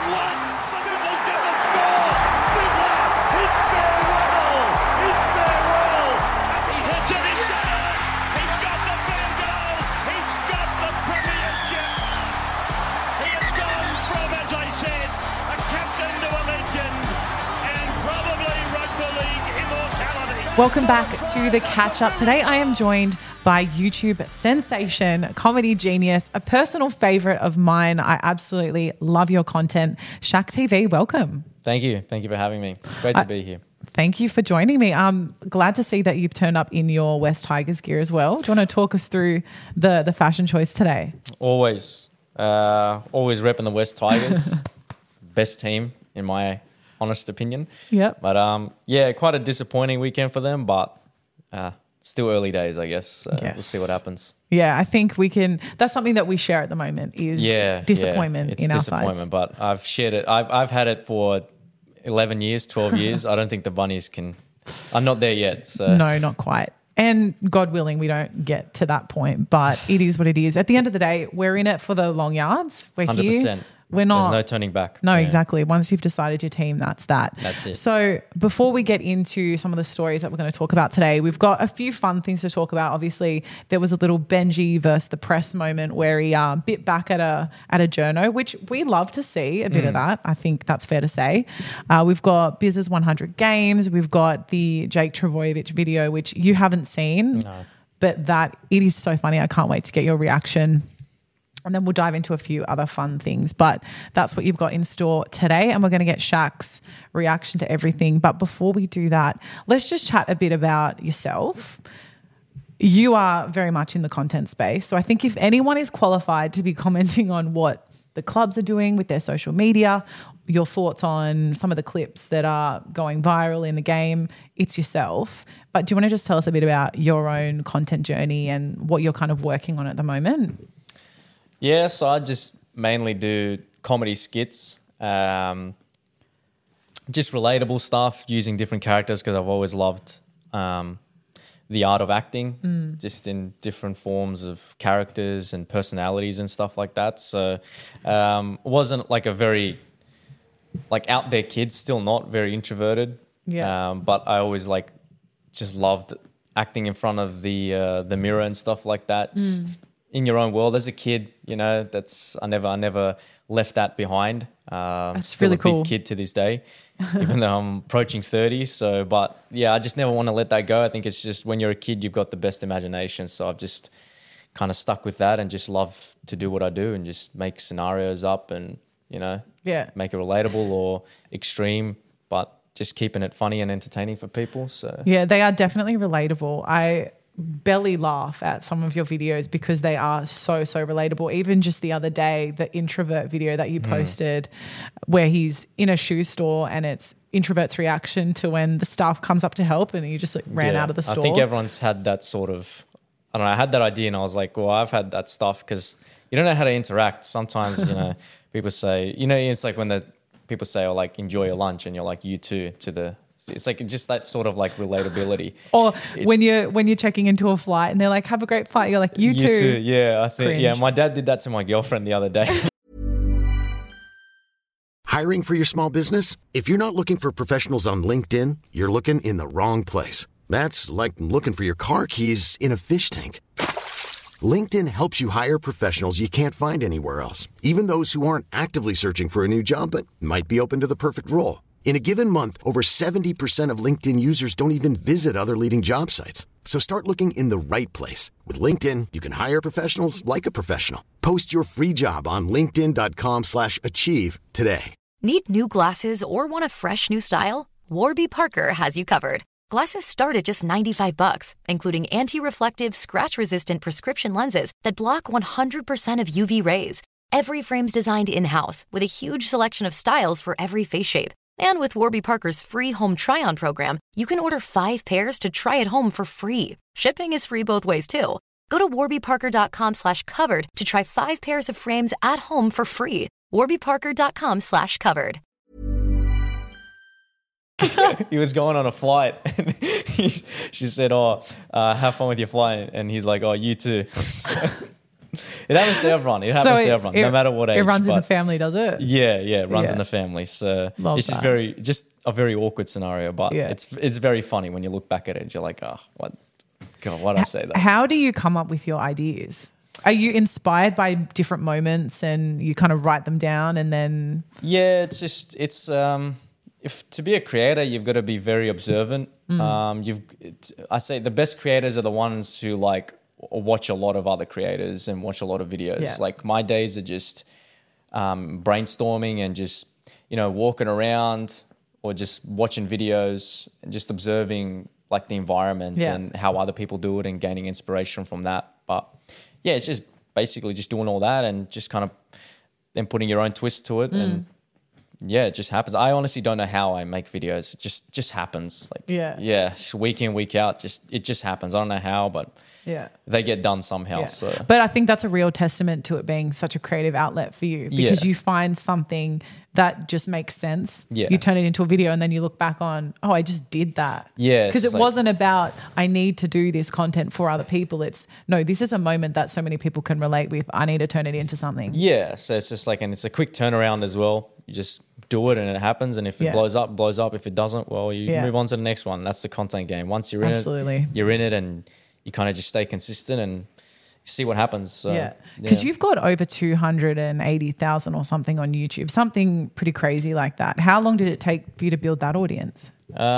one. Fiddler's going to score. Fiddler, his farewell. His farewell. And he hits it. He's got it. He's got the field goal. He's got the premiership. He has gone from, as I said, a captain to a legend and probably rugby league immortality. Welcome back to the catch up. Today I am joined by YouTube sensation, comedy genius, a personal favorite of mine. I absolutely love your content. Shaq TV, welcome. Thank you. Thank you for having me. Great to be here. Thank you for joining me. I'm glad to see that you've turned up in your West Tigers gear as well. Do you want to talk us through the fashion choice today? Always repping the West Tigers. Best team in my honest opinion. Yep. But quite a disappointing weekend for them, but still early days, I guess. Yes. We'll see what happens. Yeah, I think that's something that we share at the moment is disappointment it's in our disappointment, sides. but I've shared it. I've had it for 11 years, 12 years. I don't think the Bunnies can. I'm not there yet. So. No, not quite. And God willing, we don't get to that point, but it is what it is. At the end of the day, we're in it for the long yards. We're 100%. here. We're not. There's no turning back. No, Yeah. exactly. Once you've decided your team, that's that. That's it. So before we get into some of the stories that we're going to talk about today, we've got a few fun things to talk about. Obviously, there was a little Benji versus the press moment where he bit back at a journo, which we love to see a bit of that. I think that's fair to say. We've got Biz's 100 games. We've got the Jake Trbojevic video, which you haven't seen, but that it is so funny. I can't wait to get your reaction. And then we'll dive into a few other fun things. But that's what you've got in store today. And we're going to get Shaq's reaction to everything. But before we do that, let's just chat a bit about yourself. You are very much in the content space. So I think if anyone is qualified to be commenting on what the clubs are doing with their social media, your thoughts on some of the clips that are going viral in the game, it's yourself. But do you want to just tell us a bit about your own content journey and what you're kind of working on at the moment? Yeah, so I just mainly do comedy skits, just relatable stuff using different characters because I've always loved the art of acting, just in different forms of characters and personalities and stuff like that. So it wasn't like a very out there kid, still not very introverted. Yeah. But I always just loved acting in front of the mirror and stuff like that. Just in your own world as a kid, I never left that behind. That's still really a cool. big kid to this day, even though I'm approaching 30. So, but yeah, I just never want to let that go. I think it's just when you're a kid, you've got the best imagination. So I've just kind of stuck with that and just love to do what I do and just make scenarios up and, make it relatable or extreme, but just keeping it funny and entertaining for people. So yeah, they are definitely relatable. I belly laugh at some of your videos because they are so relatable. Even just the other day, the introvert video that you posted where he's in a shoe store and it's introvert's reaction to when the staff comes up to help and he just ran out of the store. I think everyone's had that sort of, I don't know, I had that idea and I was like, well, I've had that stuff because you don't know how to interact. Sometimes, people say, it's like when the people say, enjoy your lunch and you're like, you too, it's like just that sort of relatability. Or when you're checking into a flight and they're like, have a great flight. You're like, you too. Yeah, I think, Cringe. my dad did that to my girlfriend the other day. Hiring for your small business? If you're not looking for professionals on LinkedIn, you're looking in the wrong place. That's like looking for your car keys in a fish tank. LinkedIn helps you hire professionals you can't find anywhere else, even those who aren't actively searching for a new job but might be open to the perfect role. In a given month, over 70% of LinkedIn users don't even visit other leading job sites. So start looking in the right place. With LinkedIn, you can hire professionals like a professional. Post your free job on linkedin.com/achieve today. Need new glasses or want a fresh new style? Warby Parker has you covered. Glasses start at just $95, including anti-reflective, scratch-resistant prescription lenses that block 100% of UV rays. Every frame's designed in-house with a huge selection of styles for every face shape. And with Warby Parker's free home try-on program, you can order 5 pairs to try at home for free. Shipping is free both ways, too. Go to warbyparker.com/covered to try 5 pairs of frames at home for free. warbyparker.com/covered. He was going on a flight and she said, have fun with your flight. And he's like, oh, you too. It happens to everyone. It happens to everyone, no matter what age. It runs in the but- family, does it? Yeah, it runs Yeah. in the family. So Love it's just that. just a very awkward scenario, but Yeah. it's very funny when you look back at it. You're like, oh, what? God, why did I say that? How do you come up with your ideas? Are you inspired by different moments and you kind of write them down and then? Yeah, if to be a creator, you've got to be very observant. I say the best creators are the ones who like watch a lot of other creators and watch a lot of videos. Yeah. Like my days are just brainstorming and just walking around or just watching videos and just observing like the environment Yeah. and how other people do it and gaining inspiration from that. But yeah, it's just basically just doing all that and just kind of then putting your own twist to it and yeah, it just happens. I honestly don't know how I make videos. It just happens. Like yeah, it's week in, week out. It just happens. I don't know how, but Yeah. they get done somehow. Yeah. So But I think that's a real testament to it being such a creative outlet for you because Yeah. you find something that just makes sense. Yeah. You turn it into a video and then you look back on, oh, I just did that. Yeah, Because it's it like- wasn't about, I need to do this content for other people. It's, no, this is a moment that so many people can relate with. I need to turn it into something. yeah, so it's just like, and it's a quick turnaround as well. You just do it and it happens. And if it Yeah. blows up, blows up. If it doesn't, well, you Yeah. move on to the next one. That's the content game. Once you're in Absolutely. it, you're in it and you kind of just stay consistent and see what happens. So, Yeah. Because you've got over 280,000 or something on YouTube, something pretty crazy like that. How long did it take for you to build that audience?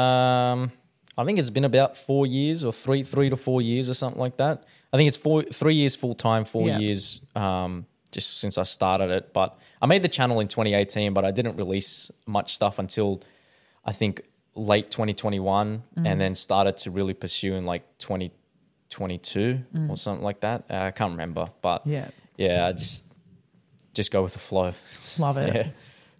I think it's been about 4 years or three to 4 years or something like that. I think it's 3 years full time, 4 Yeah. years just since I started it. But I made the channel in 2018, but I didn't release much stuff until I think late 2021 and then started to really pursue in like 2022 or something like that. I can't remember, but Yeah. I just go with the flow. Love it. Yeah.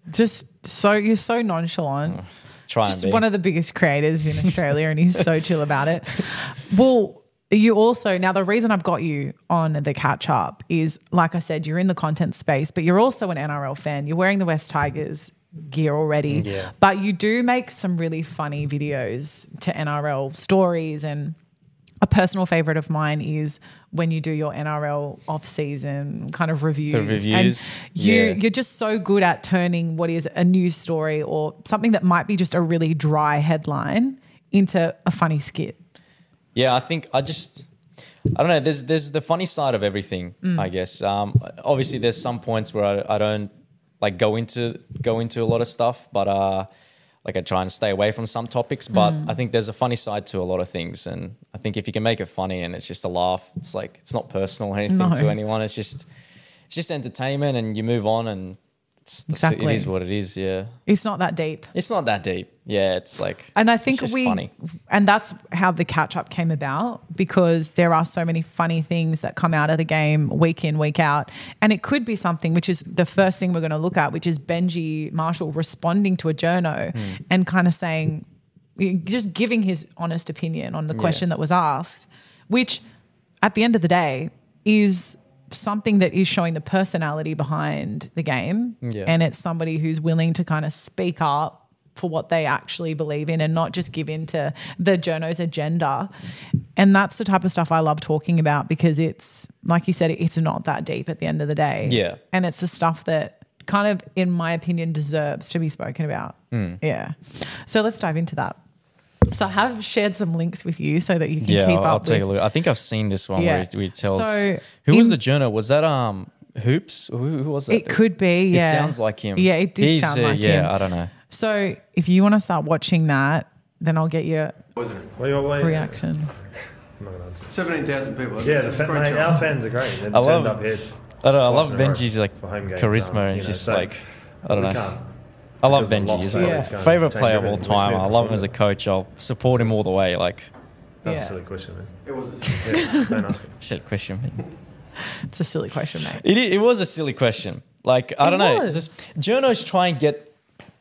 You're so nonchalant. Try Just and be. one of the biggest creators in Australia, and he's so chill about it. Well, you also, now the reason I've got you on the catch up is, like I said, you're in the content space, but you're also an NRL fan. You're wearing the West Tigers gear already, but you do make some really funny videos to NRL stories. And a personal favorite of mine is when you do your NRL off-season kind of reviews. The reviews, And yeah. you're just so good at turning what is a news story or something that might be just a really dry headline into a funny skit. Yeah, I think I don't know. There's the funny side of everything, I guess. Obviously, there's some points where I don't like go into a lot of stuff, but like I try and stay away from some topics. But I think there's a funny side to a lot of things, and I think if you can make it funny and it's just a laugh, it's like it's not personal or anything to anyone. It's just entertainment, and you move on, and Exactly. it is what it is. Yeah, It's not that deep. it's not that deep. Yeah, it's like, And I think it's just funny. and that's how the catch up came about, because there are so many funny things that come out of the game week in, week out. And it could be something, which is the first thing we're going to look at, which is Benji Marshall responding to a journo and kind of saying, just giving his honest opinion on the question that was asked, which at the end of the day is something that is showing the personality behind the game. Yeah. And it's somebody who's willing to kind of speak up for what they actually believe in and not just give in to the journo's agenda. And that's the type of stuff I love talking about, because it's, like you said, it's not that deep at the end of the day. Yeah. And it's the stuff that kind of, in my opinion, deserves to be spoken about. Yeah. So let's dive into that. So I have shared some links with you so that you can Yeah, keep up I'll take with. a look. I think I've seen this one Yeah. where he tells. So who was in- the journo? Was that Hoops? Who was that? It could be, yeah. It sounds like him. Yeah, it did sound like him. Yeah, I don't know. So if you want to start watching that, then I'll get your Wasn't it? What do you want? reaction. I'm not gonna answer. 17,000 people. Yeah, It's a great mate, job. our fans are great. They've I love- turned up here. I don't know. I twice love in a row Benji's like for home games, charisma, and you it's know, just so like I don't we know. can't- I love there's a lot Benji. He's of my Yeah. favorite player of all Change time. everything. I love him as a coach. I'll support him all the way. Like, That's Yeah. a silly question, man. It was. Yeah, don't ask it. silly question. Man. It's a silly question, mate. It was a silly question. Like I It don't know. was. Just journos try and get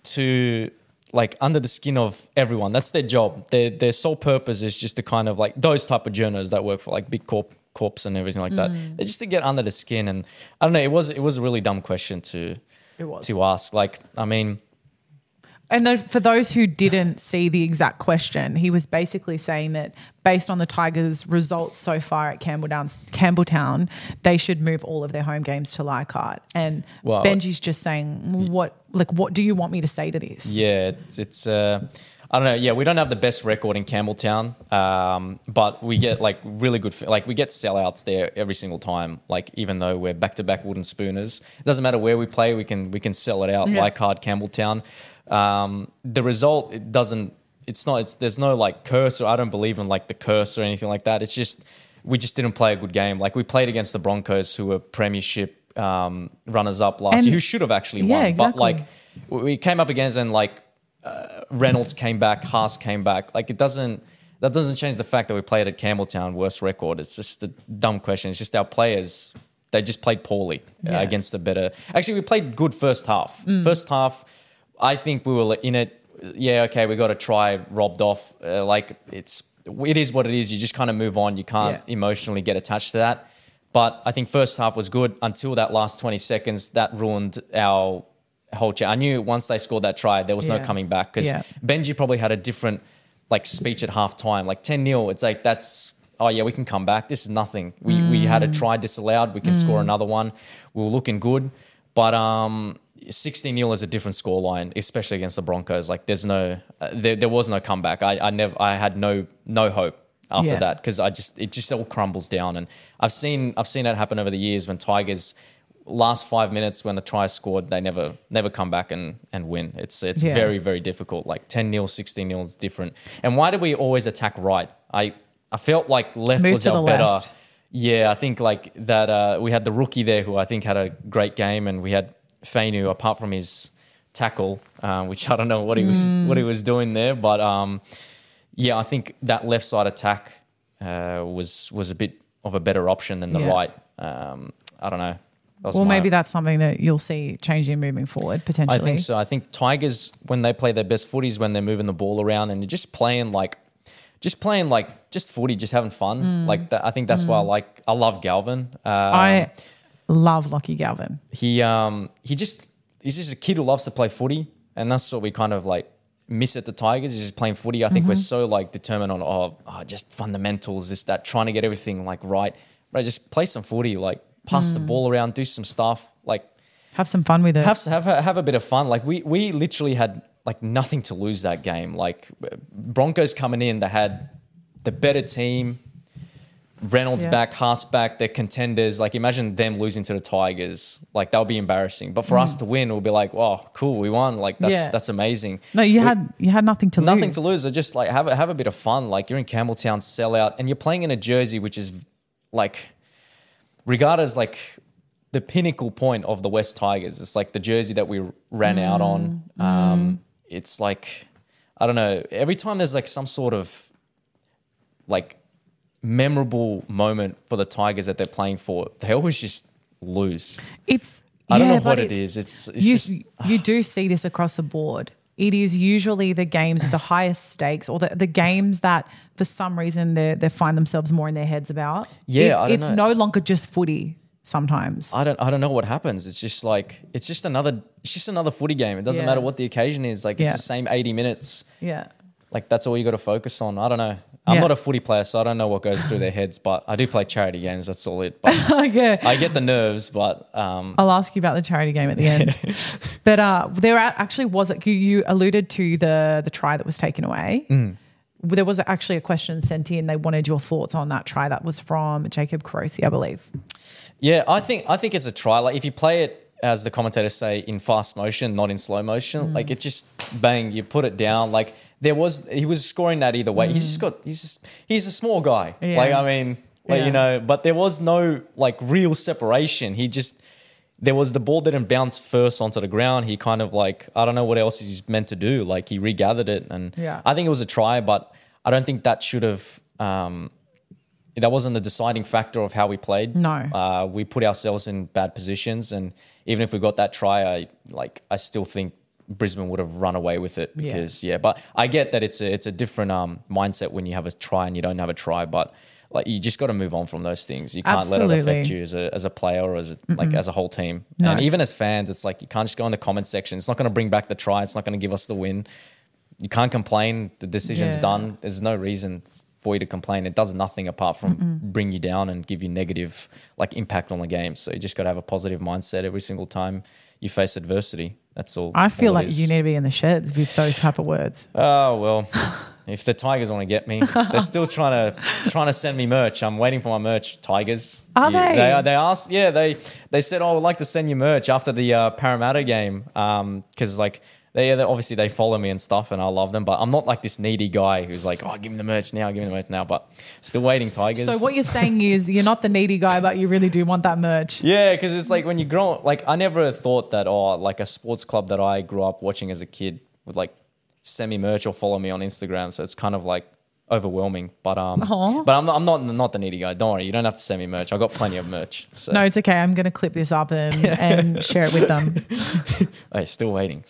to like under the skin of everyone. That's their job. Their sole purpose is just to kind of like those type of journos that work for like big corps and everything like that. They're just to get under the skin. And I don't know. It was a really dumb question It was. to ask. Like I mean, And for those who didn't see the exact question, he was basically saying that based on the Tigers' results so far at Campbelltown, they should move all of their home games to Leichhardt. And Well, Benji's just saying, what do you want me to say to this? Yeah, it's I don't know. Yeah, we don't have the best record in Campbelltown, but we get like really good. Like we get sellouts there every single time. Like even though we're back-to-back wooden spooners, it doesn't matter where we play. We can sell it out. Yeah. Leichhardt, Campbelltown. The result it doesn't. It's not. It's there's no like curse or I don't believe in like the curse or anything like that. It's just we just didn't play a good game. Like we played against the Broncos, who were premiership runners up last year, who should have actually won. Yeah, exactly. But like we came up against and like. Reynolds came back, Haas came back. Like that doesn't change the fact that we played at Campbelltown, worst record. It's just a dumb question. It's just our players, they just played poorly against the better. Actually, we played good first half. First half, I think we were in it. Yeah, okay, we got a try robbed off. It is what it is. You just kind of move on. You can't emotionally get attached to that. But I think first half was good until that last 20 seconds. That ruined our whole chat. I knew once they scored that try, there was no coming back because Benji probably had a different like speech at half time. Like 10-0, it's like we can come back. This is nothing. We had a try disallowed. We can score another one. We were looking good. But 16-0 is a different scoreline, especially against the Broncos. Like there's no there was no comeback. I had no hope after that because it just all crumbles down. And I've seen that happen over the years when Tigers last 5 minutes when the try is scored, they never come back and win. It's very, very difficult. Like 10-0, 16-0 is different. And why do we always attack right? I felt like left was our better. Left. Yeah, I think like that we had the rookie there who I think had a great game, and we had Fainu apart from his tackle, which I don't know what he was doing there, but I think that left side attack was a bit of a better option than the right. I don't know. Maybe that's something that you'll see changing moving forward potentially. I think so. I think Tigers, when they play their best footy is when they're moving the ball around and just playing footy, just having fun. Like that. I think that's why I love Galvin. I love Lockie Galvin. He's just a kid who loves to play footy, and that's what we kind of like miss at the Tigers is just playing footy. I think we're so like determined on just fundamentals, this that, trying to get everything like right. But just play some footy, like pass the ball around, do some stuff, like have some fun with it. Have a bit of fun. Like we literally had like nothing to lose that game. Like Broncos coming in, they had the better team. Reynolds back, Haas back, they're contenders. Like imagine them losing to the Tigers. Like that would be embarrassing. But for us to win, we'll be like, "Oh, cool, we won!" Like that's amazing. No, you had nothing to lose. Nothing to lose. So just like have a bit of fun. Like you're in Campbelltown, sell out, and you're playing in a jersey which is like regarded as like the pinnacle point of the West Tigers. It's like the jersey that we ran out on. It's like I don't know. Every time there's like some sort of like memorable moment for the Tigers that they're playing for, they always just lose. I don't know what it is. It's just you do see this across the board. It is usually the games with the highest stakes or the games that for some reason they find themselves more in their heads about. Yeah, it's no longer just footy sometimes. I don't know what happens. It's just like it's just another footy game. It doesn't matter what the occasion is. Like it's the same 80 minutes. Yeah. Like that's all you got to focus on. I don't know. I'm not a footy player, so I don't know what goes through their heads, but I do play charity games. That's all it. But I get the nerves, but I'll ask you about the charity game at the end. But there actually was you alluded to the try that was taken away. There was actually a question sent in. They wanted your thoughts on that try that was from Jacob Carosi, I believe. Yeah, I think it's a try. Like if you play it, as the commentators say, in fast motion, not in slow motion, like it just bang, you put it down. Like he was scoring that either way. He's a small guy. Yeah. Like I mean, like, you know, but there was no like real separation. There was the ball didn't bounce first onto the ground. He kind of like, I don't know what else he's meant to do. Like he regathered it, and I think it was a try, but I don't think that should have. That wasn't the deciding factor of how we played. No, we put ourselves in bad positions, and even if we got that try, I still think Brisbane would have run away with it because but I get that it's a different mindset when you have a try and you don't have a try, but like you just got to move on from those things. You can't let it affect you as a player or as a whole team. No. And even as fans, it's like you can't just go in the comment section. It's not going to bring back the try. It's not going to give us the win. You can't complain. The decision's done. There's no reason for you to complain. It does nothing apart from bring you down and give you negative like impact on the game. So you just got to have a positive mindset every single time you face adversity. That's all. I feel like is. you need to be in the sheds with those type of words. Oh well, if the Tigers want to get me, they're still trying to send me merch. I'm waiting for my merch. Tigers. Are they? They asked. Yeah, they said, "Oh, we'd like to send you merch after the Parramatta game." Because like. They obviously they follow me and stuff, and I love them. But I'm not like this needy guy who's like, "Oh, give me the merch now, give me the merch now." But still waiting, Tigers. So what you're saying is you're not the needy guy, but you really do want that merch. Yeah, because it's like when you grow, like I never thought that like a sports club that I grew up watching as a kid would like send me merch or follow me on Instagram. So it's kind of like overwhelming. But but I'm not the needy guy. Don't worry, you don't have to send me merch. I've got plenty of merch. So. No, it's okay. I'm going to clip this up and share it with them. Hey, still waiting.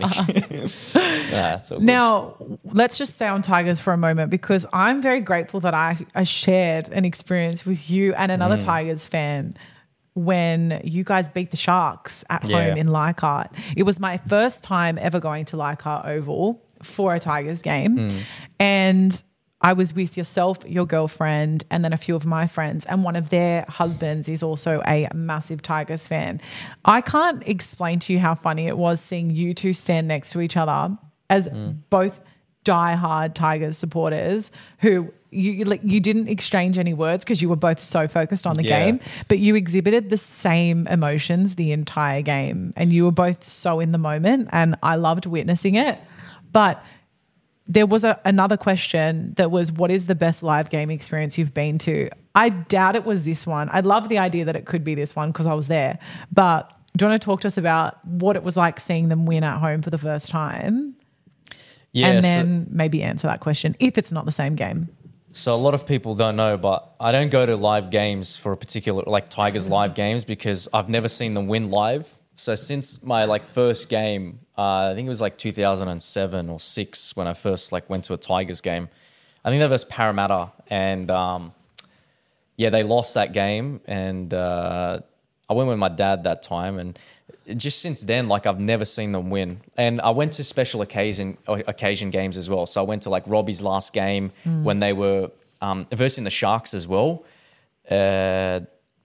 It's all good. Now, let's just stay on Tigers for a moment because I'm very grateful that I shared an experience with you and another Tigers fan when you guys beat the Sharks at home in Leichhardt. It was my first time ever going to Leichhardt Oval for a Tigers game. And I was with yourself, your girlfriend, and then a few of my friends, and one of their husbands is also a massive Tigers fan. I can't explain to you how funny it was seeing you two stand next to each other as both diehard Tigers supporters who you didn't exchange any words because you were both so focused on the game, but you exhibited the same emotions the entire game and you were both so in the moment, and I loved witnessing it. But there was another question that was, what is the best live game experience you've been to? I doubt it was this one. I'd love the idea that it could be this one because I was there. But do you want to talk to us about what it was like seeing them win at home for the first time? Yeah, and then maybe answer that question if it's not the same game. So a lot of people don't know, but I don't go to live games for a particular, like Tigers live games, because I've never seen them win live. So since my like first game, I think it was like 2007 or 6 when I first like went to a Tigers game. I think that was Parramatta, and they lost that game, and I went with my dad that time, and just since then, like I've never seen them win. And I went to special occasion games as well. So I went to like Robbie's last game when they were versing the Sharks as well, and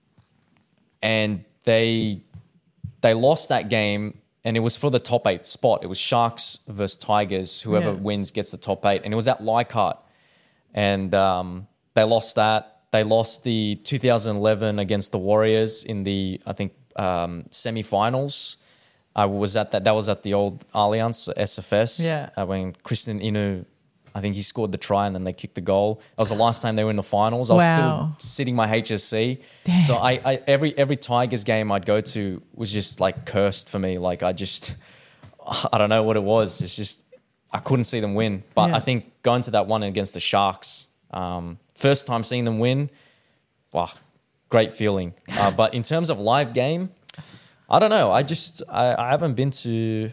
they lost that game, and it was for the top 8 spot. It was Sharks versus Tigers. Whoever wins gets the top 8, and it was at Leichhardt, and they lost that. They lost the 2011 against the Warriors in the, I think, semi-finals. I was at that. That was at the old Allianz SFS. Yeah. When Kristen Inu, I think he scored the try and then they kicked the goal. That was the last time they were in the finals. I was still sitting my HSC. Damn. So I every Tigers game I'd go to was just like cursed for me. Like I don't know what it was. It's just I couldn't see them win. But I think going to that one against the Sharks, first time seeing them win, wow, great feeling. But in terms of live game, I don't know. I haven't been to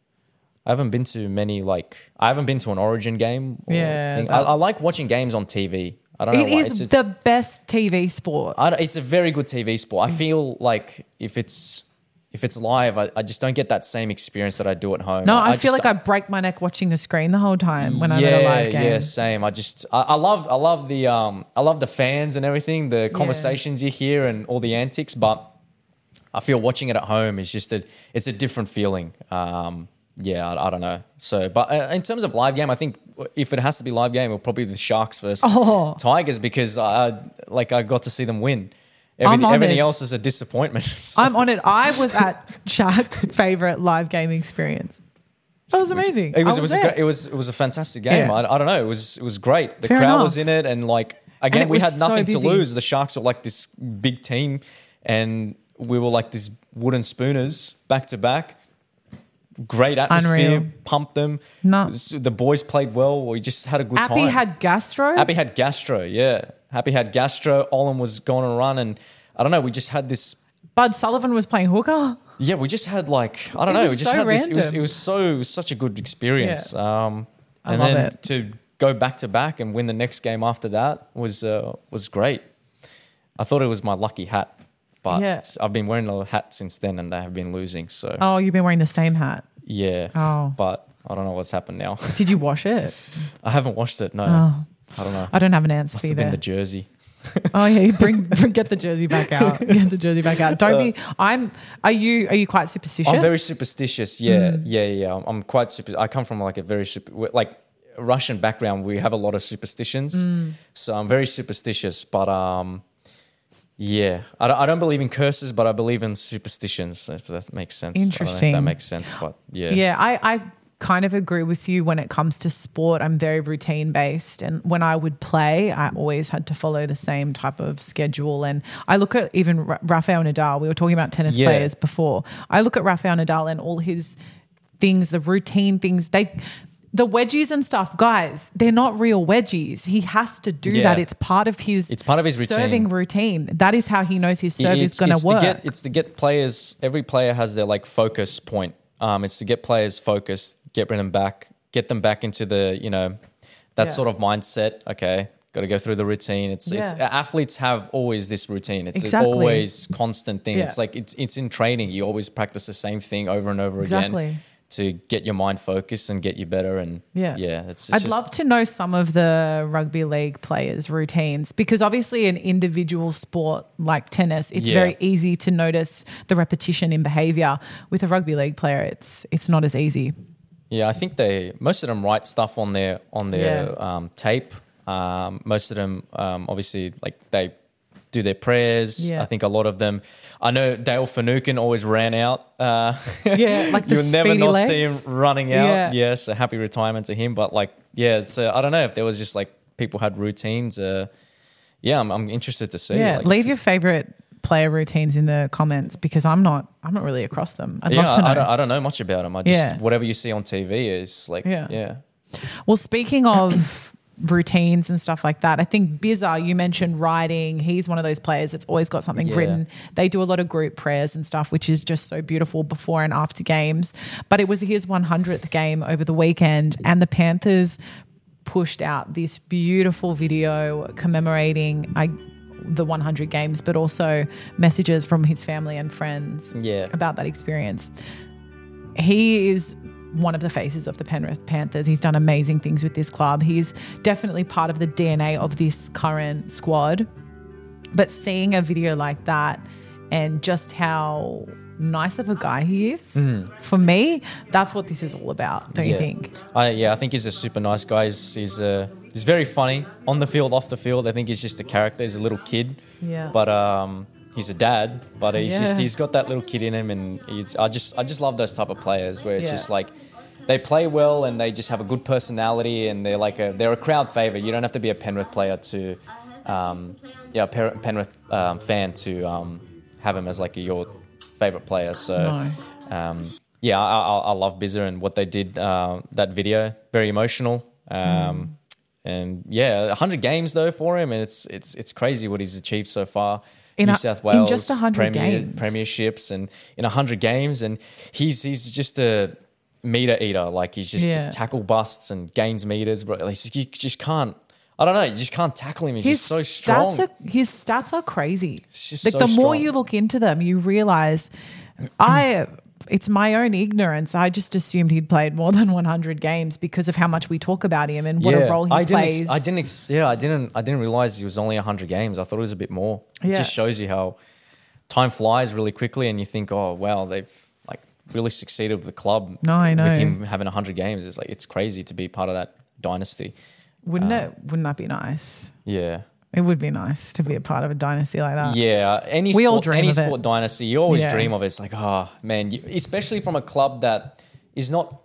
many, like, I haven't been to an Origin game. I like watching games on TV. I don't know why. It is the best TV sport. It's a very good TV sport. I feel like if it's live, I just don't get that same experience that I do at home. No, I feel like I break my neck watching the screen the whole time when I'm at a live game. Yeah, same. I love the fans and everything, the conversations you hear and all the antics, but I feel watching it at home is just it's a different feeling. I don't know. So, but in terms of live game, I think if it has to be live game, it'll probably be the Sharks versus Tigers, because I got to see them win. Everything else is a disappointment. So. I'm on it. I was at Shaq's favorite live game experience. That was amazing. It was a fantastic game. Yeah. I don't know. It was great. The Fair crowd enough. was in it, and like again, we had nothing to busy. lose. The Sharks were like this big team, and we were like these wooden spooners back to back. Great atmosphere. Unreal. Pumped them. Nuts. The boys played well. We just had a good time. Appy had gastro. Happy had gastro. Yeah, Happy had gastro. Olin was going to run, and I don't know. We just had this Bud Sullivan was playing hooker. Yeah, we just had like, I don't It know, was we just so had this. random. It was such a good experience. I And love then it. to go back to back and win the next game after that was great. I thought it was my lucky hat, but Yeah. I've been wearing a hat since then, and they have been losing. So Oh, you've been wearing the same hat. yeah, Oh. but I don't know what's happened now. Did you wash it? I haven't watched it. No, I don't know. I don't have an answer Must for you have been there. the jersey. Oh yeah, you get the jersey back out. Get the jersey back out. Don't be. Are you quite superstitious? I'm very superstitious. Yeah. I'm quite super. I come from like a very like Russian background. We have a lot of superstitions, so I'm very superstitious. But yeah, I don't believe in curses, but I believe in superstitions. If that makes sense. I don't know Interesting. if that makes sense, but yeah. Yeah, I kind of agree with you when it comes to sport. I'm very routine based. And when I would play, I always had to follow the same type of schedule. And I look at even Rafael Nadal. We were talking about tennis Yeah. players before. I look at Rafael Nadal and all his things, the routine things, the wedgies and stuff, guys, they're not real wedgies. He has to do Yeah. that. It's part of his routine. serving routine. That is how he knows his serve is going to work. It's to get players. Every player has their like focus point. It's to get players focused, get them back into the that Yeah. sort of mindset. Okay, got to go through the routine. It's athletes have always this routine. It's Exactly. always constant thing. Yeah. It's like it's in training. You always practice the same thing over and over Exactly. again to get your mind focused and get you better. And Yeah. I'd Love to know some of the rugby league players' routines because obviously an individual sport like tennis, it's Yeah. very easy to notice the repetition in behavior. With a rugby league player, it's not as easy. Yeah, I think most of them write stuff on their tape. Most of them, obviously, like they do their prayers. Yeah. I think a lot of them. I know Dale Finucane always ran out. Yeah, like the you'll never speedy not legs. see him running out. Yeah. Yeah, so happy retirement to him. But like, yeah, so I don't know if there was just like people had routines. I'm interested to see. Yeah, like, leave your favorite player routines in the comments because I'm not really across them. I'd love to know. I don't know much about them. I just Yeah. whatever you see on TV is like yeah. Well, speaking of routines and stuff like that, I think Bizza, you mentioned writing. He's one of those players that's always got something Yeah. written. They do a lot of group prayers and stuff, which is just so beautiful before and after games. But it was his 100th game over the weekend, and the Panthers pushed out this beautiful video commemorating the 100 games, but also messages from his family and friends Yeah. about that experience. He is one of the faces of the Penrith Panthers. He's done amazing things with this club. He's definitely part of the DNA of this current squad. But seeing a video like that and just how nice of a guy he is, for me, that's what this is all about, don't you think? I think he's a super nice guy. He's very funny on the field, off the field. I think he's just a character. He's a little kid. Yeah. But he's a dad. But Yeah. he's got that little kid in him, and I just love those type of players where it's Yeah. just like they play well and they just have a good personality and they're a crowd favorite. You don't have to be a Penrith player to Penrith fan to have him as like your favorite player. So I love Bizza and what they did, that video. Very emotional. And 100 games though for him, and it's crazy what he's achieved so far. New South Wales in just 100 games. premierships, and in 100 games, and he's just a meter eater. Like he's just tackle busts and gains meters, bro. Like, you just can't. I don't know. You just can't tackle him. He's just so strong. His stats are crazy. It's just like so the more strong. you look into them, you realize it's my own ignorance. I just assumed he'd played more than 100 games because of how much we talk about him and what a role he plays. I didn't realize he was only 100 games. I thought it was a bit more. Yeah. It just shows you how time flies really quickly, and you think, oh wow, they've like really succeeded with the club. No, I know. With him having 100 games, it's crazy to be part of that dynasty. Wouldn't that be nice? Yeah. It would be nice to be a part of a dynasty like that. Yeah, We all dream any of it. sport dynasty, you always Yeah. dream of it. It's like, oh man, especially from a club that is not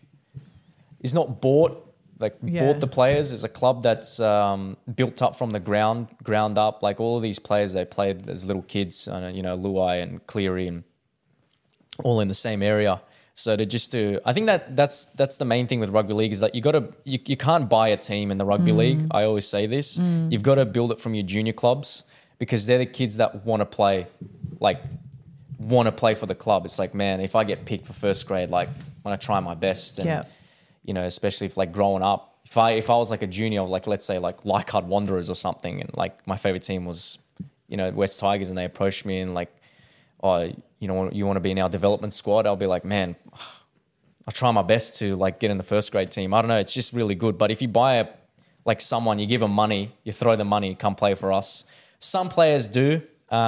bought the players. It's a club that's built up from the ground up. Like all of these players, they played as little kids. Luai and Cleary, and all in the same area. So I think that's the main thing with rugby league is that you can't buy a team in the rugby league. I always say this. You've got to build it from your junior clubs because they're the kids that want to play like want to play for the club. It's like, man, if I get picked for first grade, like I'm gonna try my best. And Yeah. you know, especially if like growing up, if I was like a junior, like let's say like Leichhardt Wanderers or something, and like my favorite team was, you know, West Tigers, and they approached me and like, oh, you know, you want to be in our development squad? I'll be like, man, I'll try my best to like get in the first grade team. I don't know, it's just really good. But if you buy like someone, you give them money, you throw them money, come play for us. Some players do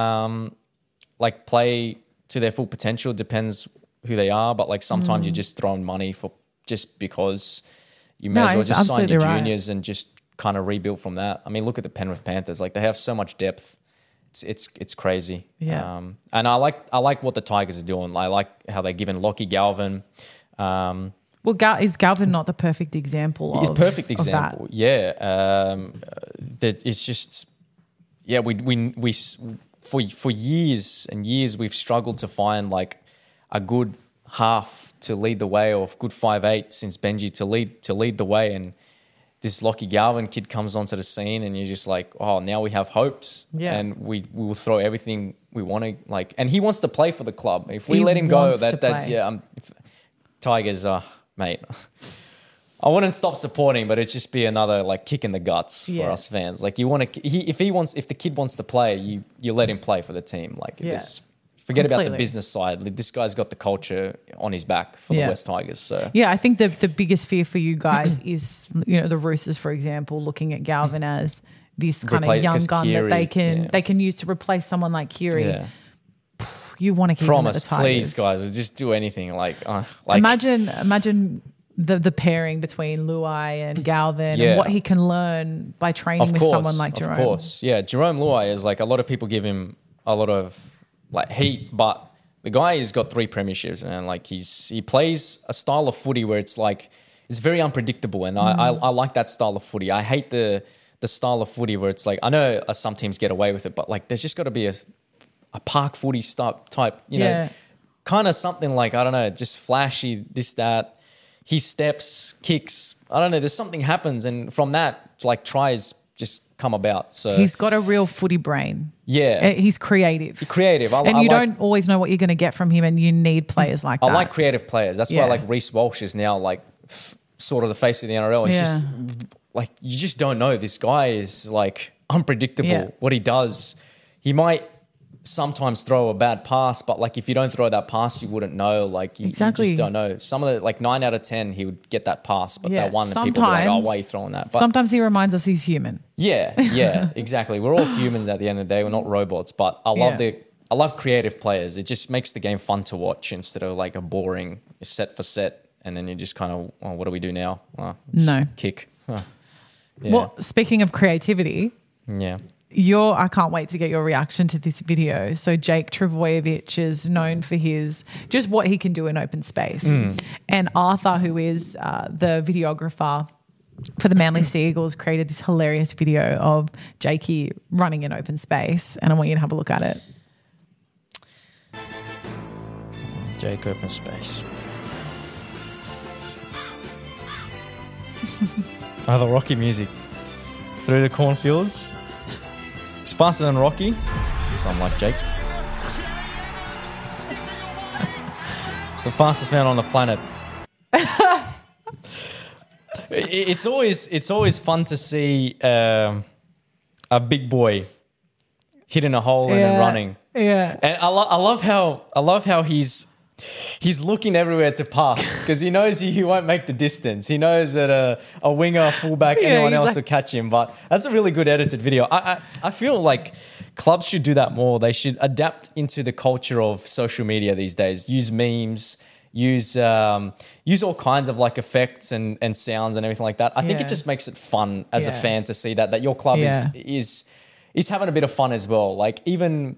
like play to their full potential. Depends who they are, but like sometimes you just throw in money for just because you may as well just sign your juniors and just kind of rebuild from that. I mean, look at the Penrith Panthers; like they have so much depth. It's crazy. Yeah. And I like what the Tigers are doing. I like how they're giving Lockie Galvin. Well, is Galvin not the perfect example? He's a perfect of example. that? Yeah. That it's just, yeah. We for years and years we've struggled to find like a good half to lead the way, or a good 5'8" since Benji to lead the way, and this Lockie Galvin kid comes onto the scene, and you're just like, oh, now we have hopes, and we will throw everything we want to, like, and he wants to play for the club. If we let him go, Tigers, mate, I wouldn't stop supporting, but it'd just be another like kick in the guts for us fans. Like you want to, if the kid wants to play, you let him play for the team. Like forget about the business side. This guy's got the culture on his back for the West Tigers. So yeah, I think the biggest fear for you guys is, you know, the Roosters, for example, looking at Galvin as this kind of young gun Kiri, that they can use to replace someone like Kiri. Yeah. You want to keep him at the Tigers. Please, guys, just do anything. Like imagine the pairing between Luai and Galvin and what he can learn by training with someone like Jerome. Of course, yeah. Jerome Luai is like, a lot of people give him a lot of like heat, but the guy has got 3 premierships, and like he plays a style of footy where it's like it's very unpredictable, and I like that style of footy. I hate the style of footy where it's like, I know some teams get away with it, but like there's just got to be a park footy type, you know, kind of something like, I don't know, just flashy, this, that. He steps, kicks, I don't know, there's something happens, and from that, like, tries just come about. So he's got a real footy brain. Yeah. He's creative. You don't always know what you're going to get from him, and you need players like that. I like creative players. That's why like Reece Walsh is now like sort of the face of the NRL. It's just like, you just don't know. This guy is like unpredictable. What he does, he might sometimes throw a bad pass, but like if you don't throw that pass, you wouldn't know. Like you just don't know. Some of the, like 9 out of 10, he would get that pass, but that one, people would be like, oh, why are you throwing that? But sometimes he reminds us he's human. Yeah, exactly. We're all humans at the end of the day. We're not robots, but I love creative players. It just makes the game fun to watch instead of like a boring set for set, and then you just kind of, oh, what do we do now? No. Kick. Well, speaking of creativity, I can't wait to get your reaction to this video. So Jake Trbojevic is known for just what he can do in open space. And Arthur, who is the videographer for the Manly Seagulls, created this hilarious video of Jakey running in open space. And I want you to have a look at it. Jake open space. I have the Rocky music. Through the cornfields. It's faster than Rocky. It's unlike Jake. It's the fastest man on the planet. It's always fun to see a big boy hitting a hole and then running. Yeah, and I love how he's looking everywhere to pass because he knows he won't make the distance. He knows that a winger, a fullback, anyone else will catch him. But that's a really good edited video. I feel like clubs should do that more. They should adapt into the culture of social media these days. Use memes, use all kinds of like effects and sounds and everything like that. I think it just makes it fun as a fan to see that your club is having a bit of fun as well. Like even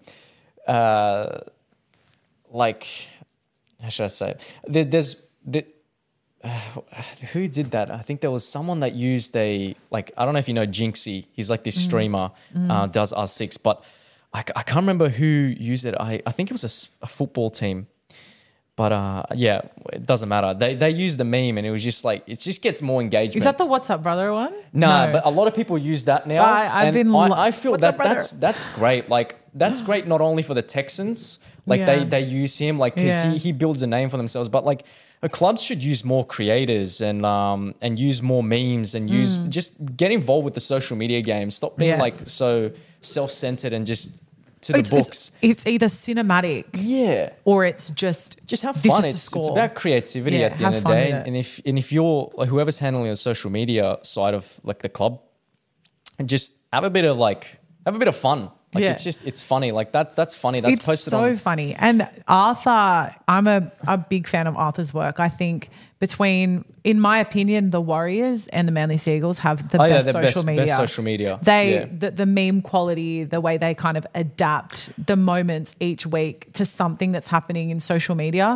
like, how should I say it? Who did that? I think there was someone that used I don't know if you know Jinxie. He's like this streamer, does R6, but I can't remember who used it. I think it was a football team. But yeah, it doesn't matter. They use the meme, and it was just like it just gets more engagement. Is that the What's Up Brother one? No, but a lot of people use that now. I feel What's up, that brother? that's great. Like that's great not only for the Texans, like Yeah. they use him like because Yeah. he builds a name for themselves, but like clubs should use more creators and use more memes and use just get involved with the social media game. Stop being Yeah. like so self-centered and just to the books. It's either cinematic Yeah. or it's just Just have this fun. is the It's score. about creativity Yeah, at the end have of the fun day. with it. And if you're like whoever's handling the social media side of like the club, and just have a bit of fun. Like Yeah. it's funny. Like that's funny. That's It's posted so on. funny. And Arthur, I'm a big fan of Arthur's work. I think in my opinion, the Warriors and the Manly Seagulls have the best social media. Best social media. They Yeah. the meme quality, the way they kind of adapt the moments each week to something that's happening in social media.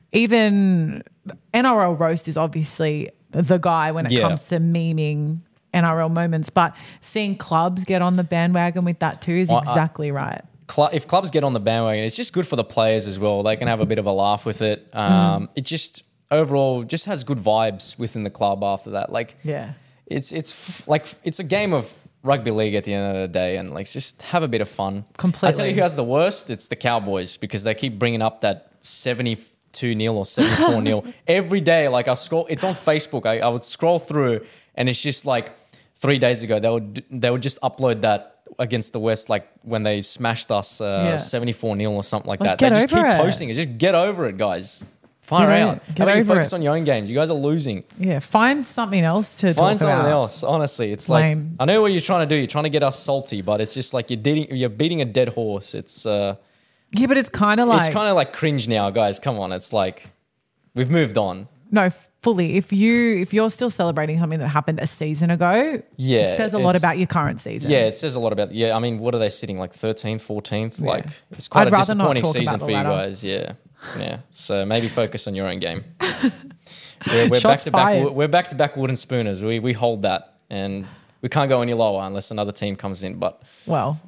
Even NRL Roast is obviously the guy when it Yeah. comes to memeing NRL moments, but seeing clubs get on the bandwagon with that too is exactly right. If clubs get on the bandwagon, it's just good for the players as well. They can have a bit of a laugh with it. It just overall just has good vibes within the club after that. Like Yeah. it's a game of rugby league at the end of the day, and like just have a bit of fun. Completely. I tell you who has the worst, it's the Cowboys, because they keep bringing up that 72-0 or 74-0 every day. Like it's on Facebook. I would scroll through and it's just like 3 days ago they would just upload that against the West, like when they smashed us 74-0 or something like that. They get just keep over it. posting it. Just get over it, guys. Fire Get out. o- get How about you over focus it. on your own games? You guys are losing. Yeah, find something else to Find talk something about. else. Honestly, it's Lame. like I know what you're trying to do. You're trying to get us salty, but it's just like you're beating a dead horse. It's Yeah, but it's kind of like it's kind of like cringe now, guys. Come on, it's like we've moved on. no, fully. If you're still celebrating something that happened a season ago, Yeah, it says a lot it's- about your current season. Yeah, it says a lot about. Yeah, I mean, what are they sitting like 13th, 14th? Like it's quite I'd a rather not disappointing talk season about the for you ladder. guys. Yeah. So maybe focus on your own game. We're back Shots to back. fired. We're back to back wooden spooners. We hold that, and we can't go any lower unless another team comes in. But Well,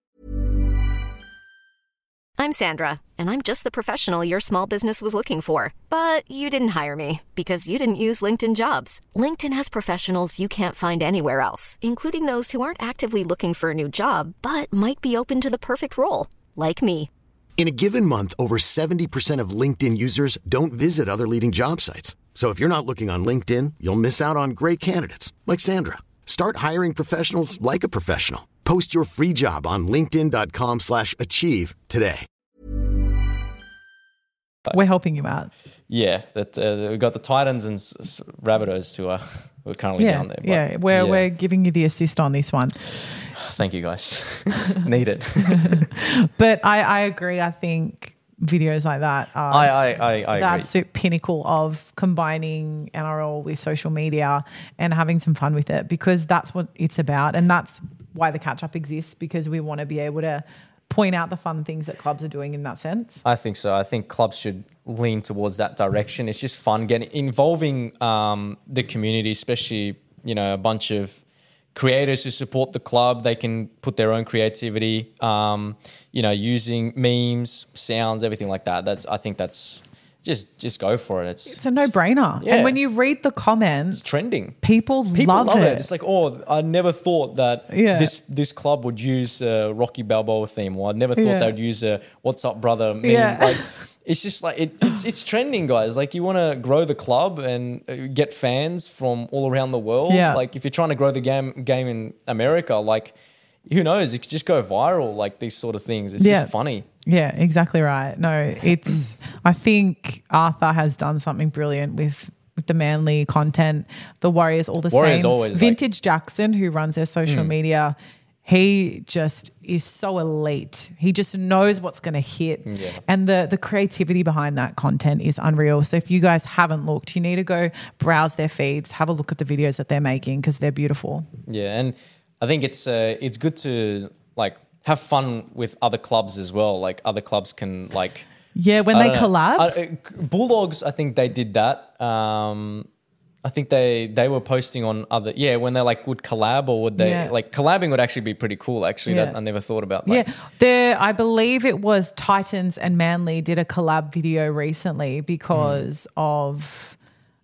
I'm Sandra, and I'm just the professional your small business was looking for. But you didn't hire me because you didn't use LinkedIn Jobs. LinkedIn has professionals you can't find anywhere else, including those who aren't actively looking for a new job, but might be open to the perfect role, like me. In a given month, over 70% of LinkedIn users don't visit other leading job sites. So if you're not looking on LinkedIn, you'll miss out on great candidates like Sandra. Start hiring professionals like a professional. Post your free job on linkedin.com/achieve today. we're helping you out. yeah, that we got the Titans and Rabbitohs who are currently Yeah, down there. But yeah. We're giving you the assist on this one. Thank you guys. Need it. But I agree. I think videos like that are I the agree. absolute pinnacle of combining NRL with social media and having some fun with it, because that's what it's about. And that's why the catch up exists, because we want to be able to point out the fun things that clubs are doing in that sense. I think so. I think clubs should lean towards that direction. It's just fun involving the community, especially, a bunch of creators who support the club. They can put their own creativity, using memes, sounds, everything like that. I think that's just go for it. It's a no-brainer. Yeah. And when you read the comments, It's trending. People love it. It's like, I never thought that Yeah. this club would use a Rocky Balboa theme, or I never thought Yeah. they'd use a "What's Up, Brother" meme. Yeah. Like, it's just like it's trending, guys. Like, you want to grow the club and get fans from all around the world. Yeah. Like, if you're trying to grow the game in America, like, who knows? It could just go viral. Like, these sort of things. It's Yeah. just funny. Yeah, exactly right. No, it's. I think Arthur has done something brilliant with the Manly content. The Warriors, all the Warriors same. always, Vintage Jackson, who runs their social media, he just is so elite. He just knows what's going to hit, and the creativity behind that content is unreal. So if you guys haven't looked, you need to go browse their feeds, have a look at the videos that they're making, because they're beautiful. Yeah, and I think it's good to like have fun with other clubs as well. Like, other clubs can Yeah, when I they don't know. collab. Bulldogs, I think they did that. I think they were posting on other when they like would collab or would they like collabing would actually be pretty cool actually. Yeah. That I never thought about that. I believe it was Titans and Manly did a collab video recently because of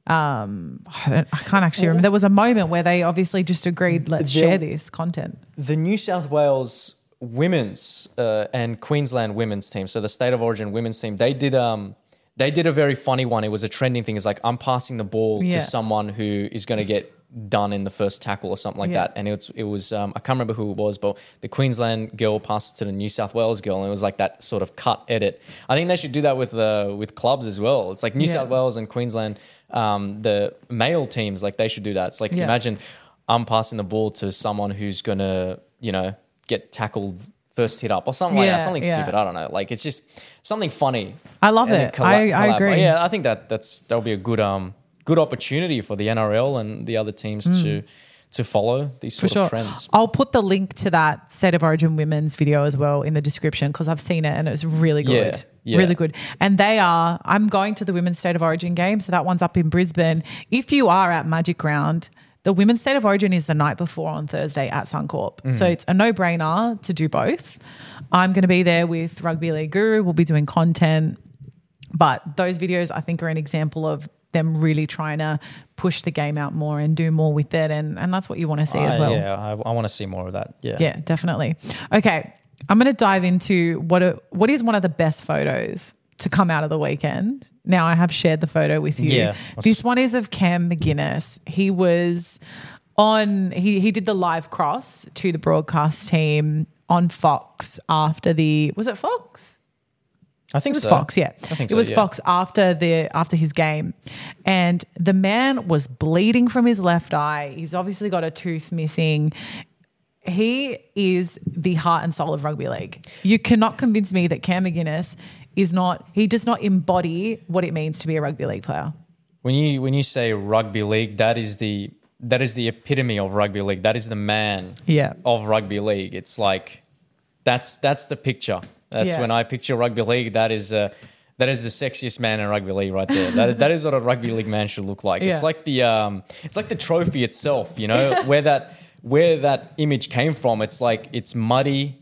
I can't actually remember. There was a moment where they obviously just agreed, let's share this content. The New South Wales women's and Queensland women's team, so the State of Origin women's team, they did a very funny one. It was a trending thing. It's like, I'm passing the ball to someone who is going to get done in the first tackle or something like that. And it was I can't remember who it was, but the Queensland girl passed it to the New South Wales girl, and it was like that sort of cut edit. I think they should do that with clubs as well. It's like New South Wales and Queensland, the male teams, like they should do that. It's like imagine I'm passing the ball to someone who's going to, get tackled first hit up or something like that, something stupid. I don't know. Like it's just something funny. I love it. I agree. Yeah, I think that'll be a good opportunity for the NRL and the other teams to follow these sort of trends. I'll put the link to that State of Origin women's video as well in the description because I've seen it and it's really good. Yeah. Really good. And I'm going to the women's State of Origin game, so that one's up in Brisbane. If you are at Magic Round, the Women's State of Origin is the night before on Thursday at Suncorp. So it's a no-brainer to do both. I'm going to be there with Rugby League Guru. We'll be doing content. But those videos I think are an example of them really trying to push the game out more and do more with it. And that's what you want to see as well. Yeah, I want to see more of that. Yeah. Yeah, definitely. Okay, I'm going to dive into what is one of the best photos to come out of the weekend. Now, I have shared the photo with you. Yeah. This one is of Cam McGuinness. He was he did the live cross to the broadcast team on Fox after was it Fox? I think it was so. Fox, yeah. I think it was Fox after his game. And the man was bleeding from his left eye. He's obviously got a tooth missing. He is the heart and soul of rugby league. You cannot convince me that Cam McGuinness he does not embody what it means to be a rugby league player. When you say rugby league, that is the epitome of rugby league. That is the man of rugby league. It's like that's the picture. That's when I picture rugby league. That is the sexiest man in rugby league right there. That is what a rugby league man should look like. It's like the trophy itself, where that image came from. It's like it's muddy.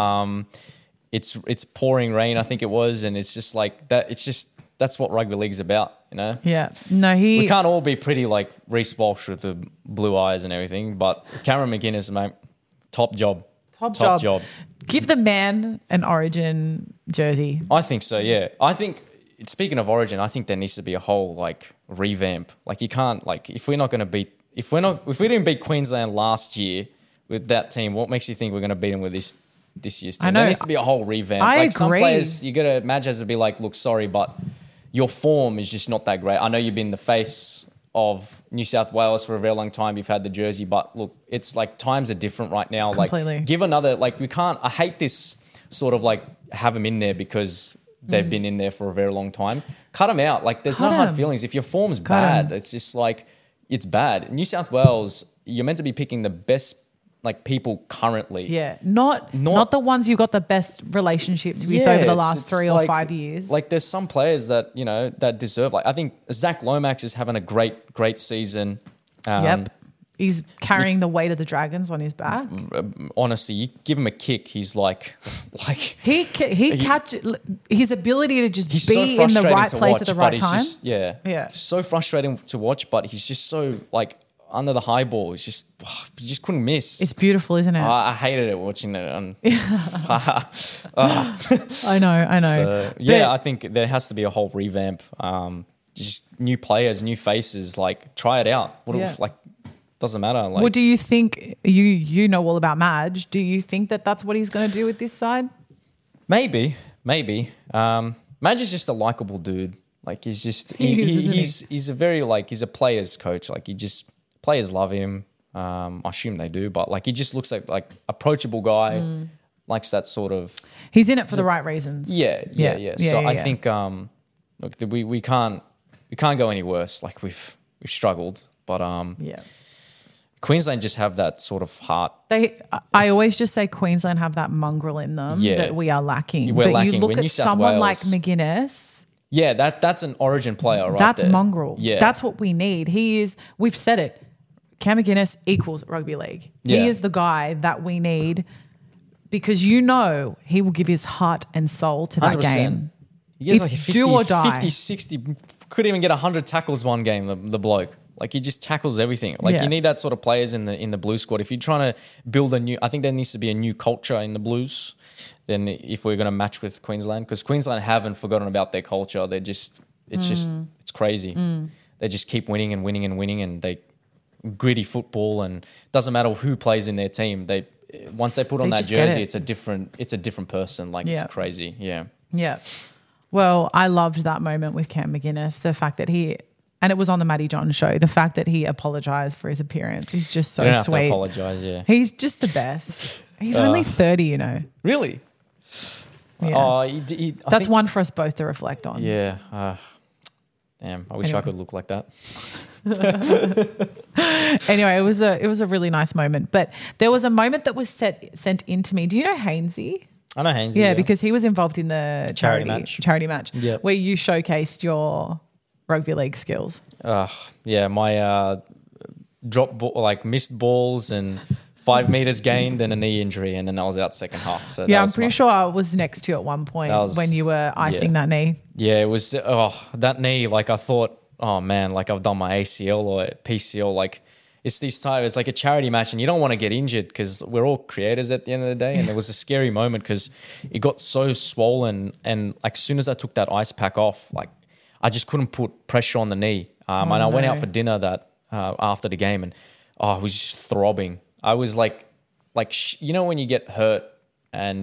It's pouring rain, I think it was, and it's just like that. It's just that's what rugby league's about, Yeah. No, we can't all be pretty like Reece Walsh with the blue eyes and everything, but Cameron McGuinness, mate, top job. Top job. Give the man an Origin jersey. I think so. Yeah. I think speaking of Origin, I think there needs to be a whole like revamp. Like you can't if we didn't beat Queensland last year with that team, what makes you think we're going to beat them with this year's team? There needs to be a whole revamp. I agree. Some players, you got to Madge has to be like, look, sorry, but your form is just not that great. I know you've been the face of New South Wales for a very long time. You've had the jersey, but look, it's like times are different right now. Completely. Like give another, we can't, I hate this sort of like have them in there because they've been in there for a very long time. Cut them out. Like there's no hard feelings. If your form's bad, it's just like, it's bad. New South Wales, you're meant to be picking the best people currently. Yeah. Not the ones you've got the best relationships with over the last 3 or 5 years. Like there's some players that, that deserve, I think Zach Lomax is having a great season. Yep. He's carrying the weight of the Dragons on his back. Honestly, you give him a kick, he's he catch his ability to just be in the right place at the right time. So frustrating to watch, but he's just so under the high ball. It's just you just couldn't miss. It's beautiful, isn't it? I hated it watching it. I know. So, I think there has to be a whole revamp. Just new players, new faces. Try it out. Doesn't matter. What do you think? You know all about Madge. Do you think that that's what he's going to do with this side? Maybe. Madge is just a likable dude. He's just he's a very he's a player's coach. Players love him. I assume they do, but he just looks like approachable guy. Likes that sort of. He's in it for the right reasons. Yeah. I think look, we can't go any worse. We've struggled, but Queensland just have that sort of heart. I always just say Queensland have that mongrel in them that we are lacking. We're but lacking. you look When at New South someone Wales, like McGuinness, Yeah, that's an origin player, right? That's there. mongrel. Yeah, That's what we need. We've said it. Cam McGuinness equals rugby league. Yeah. He is the guy that we need because he will give his heart and soul to that 100%. game. He gets It's like 50, do or die. 50, 60, couldn't even get 100 tackles one game, the bloke. Like, he just tackles everything. Like, Yeah. you need that sort of players in the Blue squad. If you're trying to build I think there needs to be a new culture in the Blues, then if we're going to match with Queensland, because Queensland haven't forgotten about their culture. It's crazy. They just keep winning and winning and winning, and they gritty football, and doesn't matter who plays in their team. Once they put on They that just get jersey, it. it's a different person. Like, Yeah. it's crazy. Yeah. Yeah. Well, I loved that moment with Cam McGuinness. The fact that and it was on the Matty John show, the fact that he apologised for his appearance is just so You don't have sweet. to apologise, yeah. He's just the best. He's only 30, you know. Really? Yeah. Oh, I That's think- one for us both to reflect on. Yeah. Damn, I wish I Anyway. could look like that. Anyway, it was a really nice moment. But there was a moment that was sent in to me. Do you know Hainsey? I know Hainsey. Yeah, because he was involved in the charity match Yep. where you showcased your rugby league skills. Yeah, my drop ball, like missed balls and 5 meters gained and a knee injury, and then I was out second half. So Yeah, I'm pretty sure I was next to you at one point That was- when you were icing yeah. that knee. Yeah, it was. That knee. Like, I thought, oh man, like I've done my ACL or PCL. Like, it's this time. It's like a charity match, and you don't want to get injured because we're all creators at the end of the day. And it was a scary moment because it got so swollen, and like as soon as I took that ice pack off, like I just couldn't put pressure on the knee. And I went out for dinner after the game, and it was just throbbing. I was like you know when you get hurt and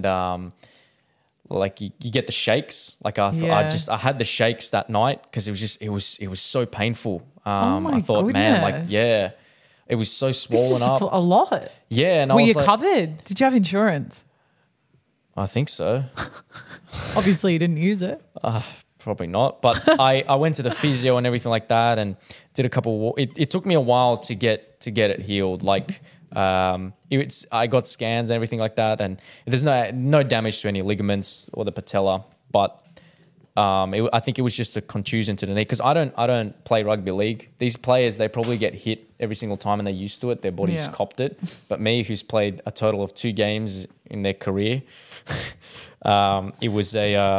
like you get the shakes. Like I had the shakes that night because it was so painful. my I thought, man, like goodness. yeah, it was so swollen This is up. a lot. Yeah, and I Were was you like, covered? Did you have insurance? I think so. Obviously, you didn't use it. Probably not, but I went to the physio and everything like that, and did a couple. It took me a while to get it healed. Like I got scans and everything like that, and there's no damage to any ligaments or the patella, but I think it was just a contusion to the knee because I don't play rugby league. These players, they probably get hit every single time and they're used to it. Their body's Yeah. copped it. But me, who's played a total of 2 games in their career. It was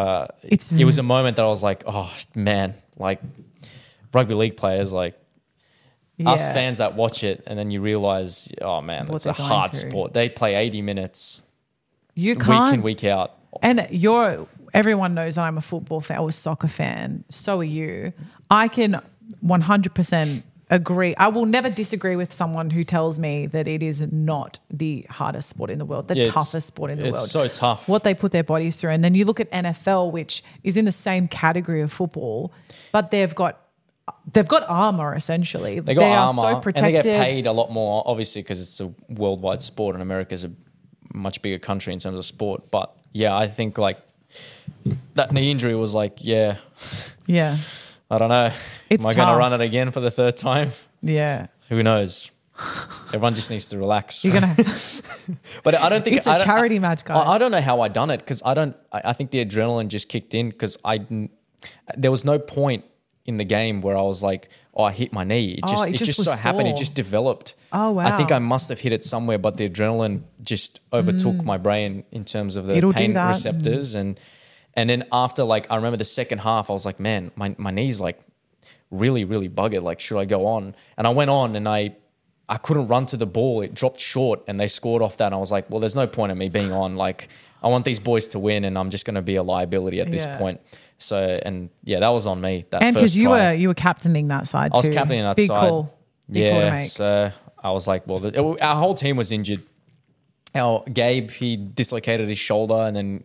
a moment that I was like, oh man, like rugby league players, like us Yeah. fans that watch it, and then you realize, oh man, What it's they're a going hard through. sport. They play 80 minutes You week can't. in, week out. And everyone knows that I'm a football fan or a soccer fan. So are you. I can 100% agree. I will never disagree with someone who tells me that it is not the hardest sport in the world, the Yeah, toughest sport in the world. It's so tough. What they put their bodies through. And then you look at NFL, which is in the same category of football, but they've got armor essentially. They got armor, are so and protected. they get paid a lot more, obviously, because it's a worldwide sport, and America's a much bigger country in terms of sport. But yeah, I think like that knee injury was like, yeah, Yeah. I don't know. It's Am I going to tough. run it again for the 3rd time? Yeah. Who knows? Everyone just needs to relax. You're going to But I don't think It's a charity match, guys. I don't know how I done it because I think the adrenaline just kicked in because there was no point in the game where I was like, oh, I hit my knee. It just was so happened. It sore. just developed. Oh, wow. I think I must have hit it somewhere, but the adrenaline just overtook my brain in terms of the It'll do pain that. receptors. And then after, like, I remember the second half, I was like, man, my knee's like really, really buggered. Like, should I go on? And I went on and I couldn't run to the ball. It dropped short and they scored off that. And I was like, well, there's no point in me being on. Like, I want these boys to win and I'm just going to be a liability at this Yeah. point. So, and yeah, that was on me. That and first because try. you were captaining that side too. I was captaining that Big side. Call. Big call to Yeah, make. so I was like, well, our whole team was injured. Our Gabe, he dislocated his shoulder, and then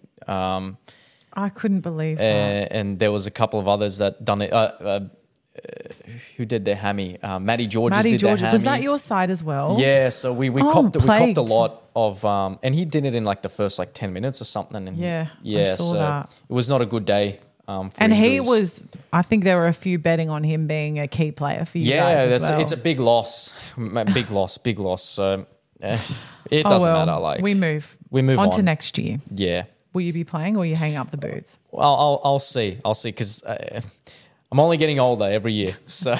I couldn't believe that. and there was a couple of others that done it. Who did their hammy? Matty Georges Matty did their George, hammy. was that your side as well? Yeah, so we Oh, copped plagued. a lot of and he did it in like the first like 10 minutes or something. And Yeah, I yeah, saw so that. it was not a good day. For And he injuries. was, I think there were a few betting on him being a key player for you Yeah, guys as well. it's a big loss, big loss. So it Oh, doesn't well, matter. Like we move on to next year. Yeah, Will you be playing or are you hanging up the boots? Well, I'll see. I'll see because I'm only getting older every year. So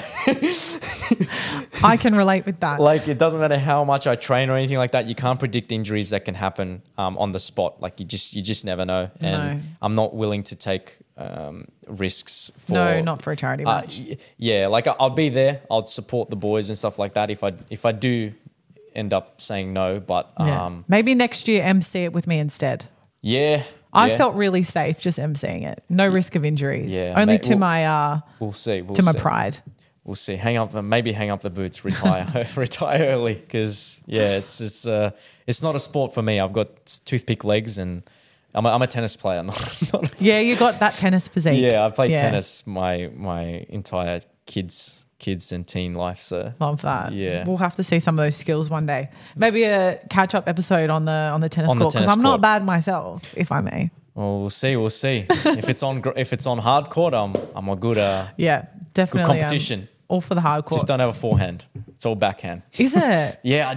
I can relate with that. like it doesn't matter how much I train or anything like that. You can't predict injuries that can happen on the spot. Like you just never know. And No. I'm not willing to take risks for No, not for a charity match. yeah, like I'll be there. I'll support the boys and stuff like that if I do end up saying no. But Yeah. Maybe next year MC it with me instead. yeah. I yeah, felt really safe just MCing it. No risk of injuries. Yeah, Only mate, to my we'll see. We'll to my see. pride. We'll see. Maybe hang up the boots, retire, retire early. Because it's not a sport for me. I've got toothpick legs, and I'm a tennis player. Not Yeah, you got that tennis physique. yeah, I played tennis my entire kids and teen life. So Love that. Yeah. We'll have to see some of those skills one day. Maybe a catch up episode on the tennis On the court because tennis I'm not court. bad myself, if I may. well, we'll see. if it's on hard court, I'm a good Yeah, definitely. competition. All for the hardcore. just don't have a forehand. It's all backhand. Is it? Yeah,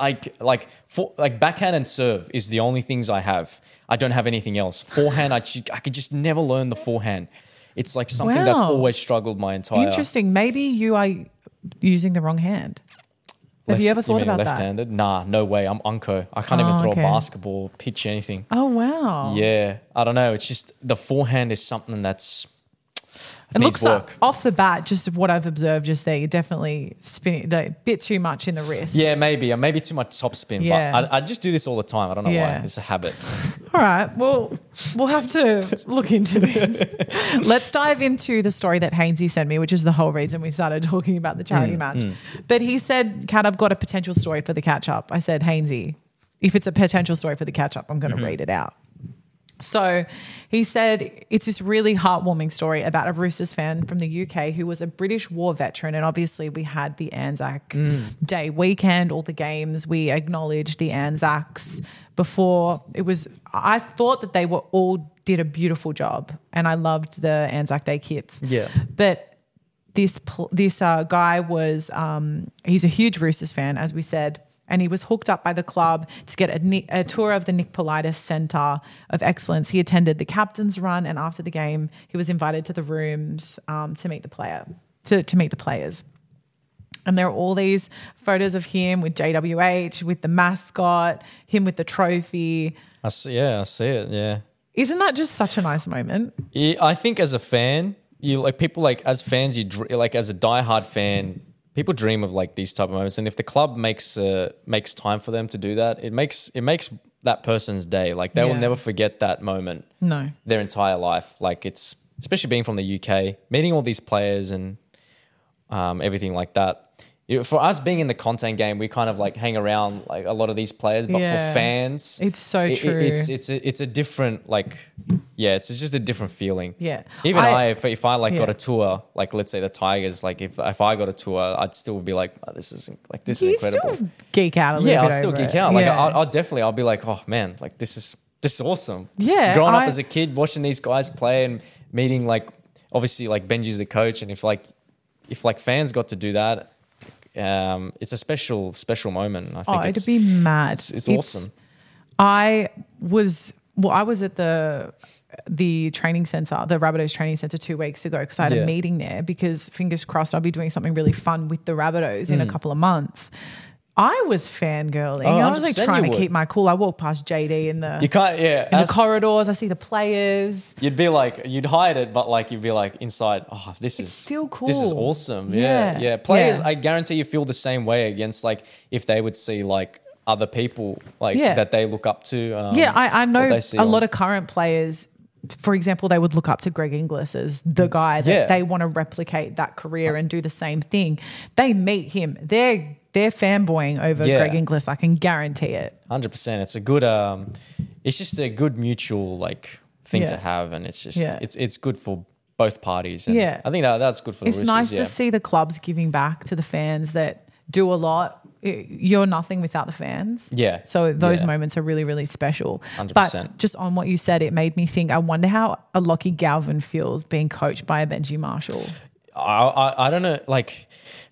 like backhand and serve is the only things I have. I don't have anything else. Forehand, I could just never learn the forehand. It's like something that's Wow. always struggled my entire. Interesting. Maybe you are using the wrong hand. Have you ever thought about that? left-handed? Nah, no way. I'm unco. I can't even Oh, throw okay. a basketball, pitch anything. Oh, wow. Yeah, I don't know. It's just the forehand is something that's It needs looks work. like off the bat, just what I've observed just there, you're definitely spinning a bit too much in the wrist. Yeah, maybe too much top spin. Yeah. But I just do this all the time. I don't know Yeah. why. It's a habit. All right. Well, we'll have to look into this. Let's dive into the story that Hainsey sent me, which is the whole reason we started talking about the charity match. But he said, Kat, I've got a potential story for the catch up. I said, Hainsey, if it's a potential story for the catch up, I'm going to read it out. So he said it's this really heartwarming story about a Roosters fan from the UK who was a British war veteran. And obviously we had the Anzac Day weekend, all the games. We acknowledged the Anzacs before it was, I thought that they were all did a beautiful job and I loved the Anzac Day kits. Yeah. But this guy was, he's a huge Roosters fan, as we said, and he was hooked up by the club to get a tour of the Nick Politis Centre of Excellence. He attended the captain's run, and after the game, he was invited to the rooms to meet the players. And there are all these photos of him with JWH, with the mascot, him with the trophy. I see it. Yeah. Isn't that just such a nice moment? Yeah, I think as a fan, you like people like as fans, like as a diehard fan, people dream of like these type of moments. And if the club makes time for them to do that, it makes that person's day. Like they will Yeah. never forget that moment. No. Their entire life. Like it's especially being from the UK, meeting all these players and everything like that. For us being in the content game, we kind of like hang around like a lot of these players, but Yeah. for fans, It's so true. It's a different like, yeah, it's just a different feeling. Yeah. Even if I like got Yeah. a tour, like let's say the Tigers, like if I got a tour, I'd still be like, oh, this is You incredible. still geek out a little Yeah, bit I'll still over geek it. out. Like Yeah. I'll be like, oh man, like this is awesome. Yeah, Growing up I- as a kid, watching these guys play and meeting like obviously like Benji's the coach, and if fans got to do that, it's a special moment. I think it'd be mad. It's awesome. I was at the training center, the Rabbitohs training center 2 weeks ago because I had Yeah. a meeting there because fingers crossed I'll be doing something really fun with the Rabbitohs Mm. in a couple of months. I was fangirling. Oh, I was like 100% trying you to would. keep my cool. I walked past JD in the You can't, yeah. in the corridors. I see the players. You'd be like, you'd hide it, but like you'd be like inside, oh, this is still cool. This is awesome. Yeah. Yeah. Players, Yeah. I guarantee you feel the same way against like if they would see like other people like Yeah. that they look up to. Yeah, I know what they see a on- lot of current players. For example, they would look up to Greg Inglis as the guy that Yeah. they want to replicate that career and do the same thing. They meet him. They're fanboying over Yeah. Greg Inglis. I can guarantee it. 100%. It's a good, it's just a good mutual like thing Yeah. to have, and it's just Yeah. it's good for both parties. And Yeah. I think that's good for the It's Roosters, nice yeah. to see the clubs giving back to the fans that do a lot. You're nothing without the fans. Yeah. So those Yeah. moments are really, really special. 100%. But just on what you said, it made me think, I wonder how a Lockie Galvin feels being coached by a Benji Marshall. I don't know, like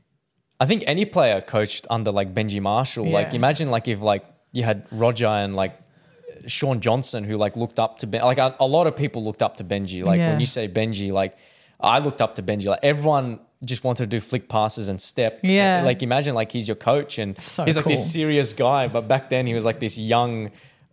I think any player coached under like Benji Marshall, like Yeah. imagine like if like you had Roger and like Sean Johnson, who like looked up to like a lot of people looked up to Benji. Like Yeah. when you say Benji, like I looked up to Benji. Like everyone just wanted to do flick passes and step. Yeah. Like imagine like he's your coach and So he's like cool. this serious guy, but back then he was like this young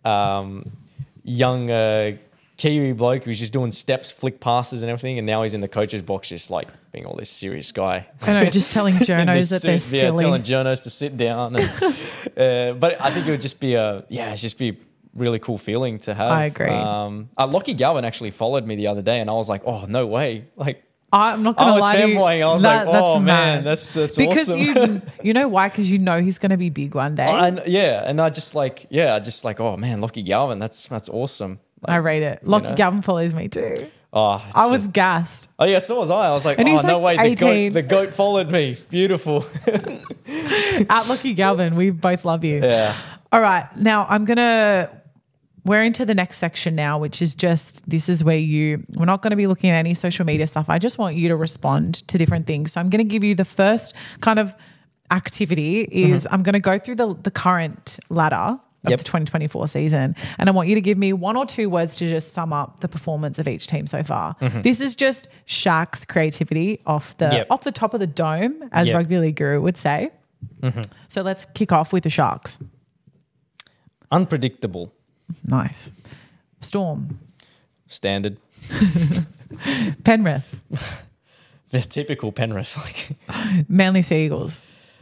Kiwi bloke who's just doing steps, flick passes and everything, and now he's in the coach's box just like being all this serious guy. I know, just telling In journos this that they're suit, silly. telling journos to sit down. And, but I think it would just be it's just be a really cool feeling to have. I agree. Lockie Galvin actually followed me the other day and I was like, oh, no way. Like, I'm not I going to was lie to you. fanboying. I was That- like, oh, that's man, mad. that's because awesome. you know why? Because you know he's going to be big one day. And I just like, oh, man, Lockie Galvin, that's awesome. I rate it. Lockie know. Galvin follows me too. Oh, I was gassed. Oh yeah, so was I. I was like, And oh he's no way, like 18. the goat followed me. Beautiful. At Lockie Galvin, we both love you. Yeah. All right. Now we're into the next section now, which is this is where we're not going to be looking at any social media stuff. I just want you to respond to different things. So I'm going to give you the first kind of activity is I'm going to go through the current ladder of Yep. the 2024 season. And I want you to give me one or two words to just sum up the performance of each team so far. This is just Shaq's creativity off the top of the dome, as Yep. Rugby League Guru would say. So let's kick off with the Sharks. Unpredictable. Nice. Storm. Standard. Penrith. The typical Penrith. Like, Manly Sea Eagles.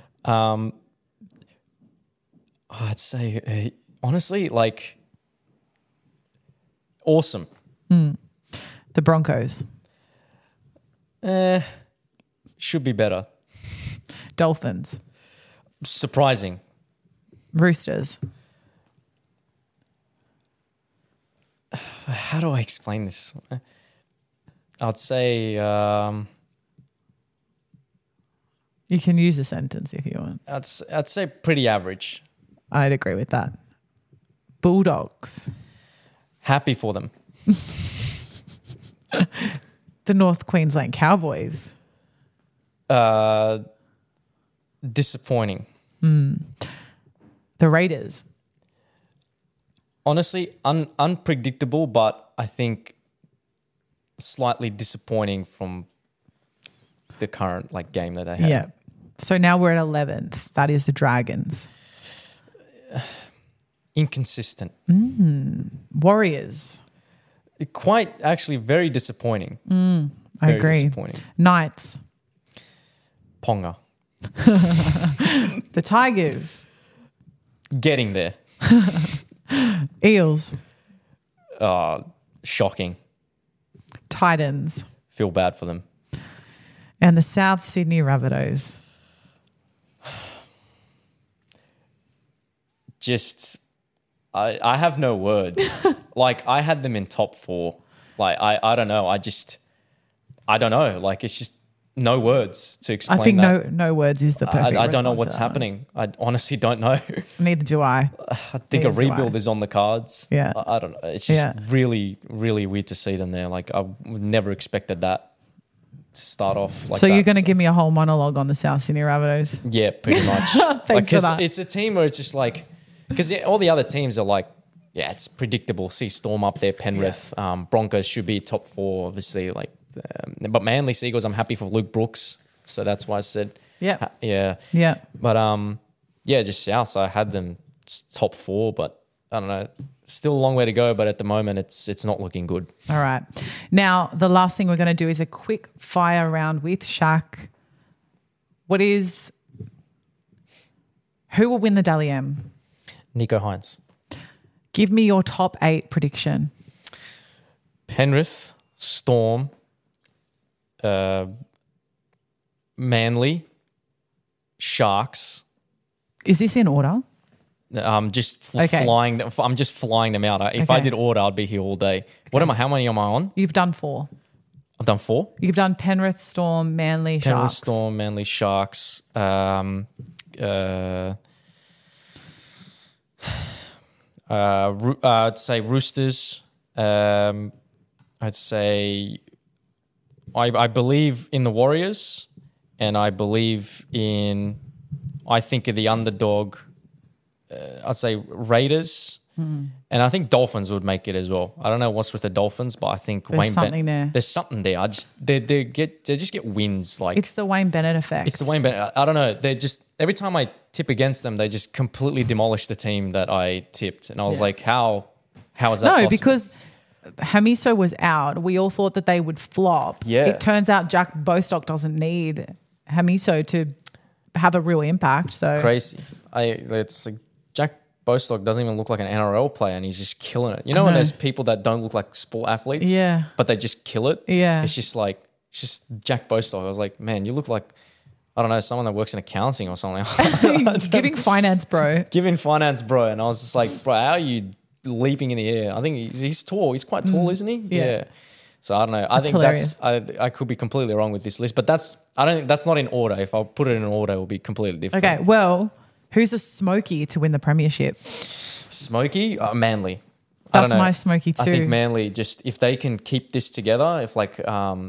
I'd say, honestly, like, awesome. The Broncos. Should be better. Dolphins. Surprising. Roosters. How do I explain this? I'd say, You can use a sentence if you want. I'd say pretty average. I'd agree with that. Bulldogs. Happy for them. The North Queensland Cowboys. Disappointing. The Raiders. Honestly, unpredictable, but I think slightly disappointing from the current like game that they have. Yeah. So now we're at 11th. That is the Dragons. Inconsistent. Warriors. Quite actually very disappointing. I Very agree. disappointing. Knights. Ponga. The Tigers. Getting there. Eels. Shocking. Titans. Feel bad for them. And the South Sydney Rabbitohs. Just, I have no words. Like, I had them in top 4. Like, I don't know. I don't know. Like, it's just no words to explain I think that. no words is the perfect I don't know response what's to that one. happening. I honestly don't know. Neither do I. I think a Neither do I. rebuild is on the cards. Yeah. I don't know. It's just Yeah. really, really weird to see them there. Like, I would never expected that to start off like So that. you're going to give me a whole monologue on the South Sydney Rabbitohs? Yeah, pretty much. Thanks for that. It's a team where it's just like, because all the other teams are like, yeah, it's predictable. See Storm up there, Penrith, Broncos should be top 4, obviously. Like, but Manly Seagulls, I'm happy for Luke Brooks, so that's why I said, Yeah. yeah. Yeah. But yeah, just South. I had them top 4, but I don't know. Still a long way to go, but at the moment, it's not looking good. All right. Now, the last thing we're going to do is a quick fire round with Shaq. Who will win the Dally M? Nico Hines, Give me your top 8 prediction. Penrith, Storm, Manly, Sharks. Is this in order? I'm just Okay. flying. I'm just flying them out. If I Okay. did order, I'd be here all day. What am I? How many am I on? You've done 4. I've done 4. You've done Penrith, Storm, Manly, Penrith, Sharks. Storm, Manly, Sharks. I'd say Roosters. I'd say I believe in the Warriors, and I believe in. I think of the underdog. I'd say Raiders, And I think Dolphins would make it as well. I don't know what's with the Dolphins, but I think There's something there. There's something there. They just get wins. Like It's the Wayne Bennett effect. it's the Wayne Bennett. I don't know. They just every time I tip against them, they just completely demolish the team that I tipped. And I was like, how is that No, possible? because Hamiso was out. We all thought that they would flop. Yeah. It turns out Jack Bostock doesn't need Hamiso to have a real impact. So crazy. It's like Jack Bostock doesn't even look like an NRL player, and he's just killing it. You know when there's people that don't look like sport athletes, Yeah. but they just kill it. Yeah. It's just Jack Bostock. I was like, man, you look like I don't know someone that works in accounting or something. giving finance, bro. Giving finance, bro. And I was just like, bro, how are you leaping in the air? I think he's tall. He's quite tall, isn't he? Yeah. So I don't know. I think hilarious. I could be completely wrong with this list, but I don't think that's not in order. If I put it in order, it will be completely different. Okay, well, who's a smoky to win the premiership? Smokey, Manly. I don't That's know. my smoky too. I think Manly just if they can keep this together, if like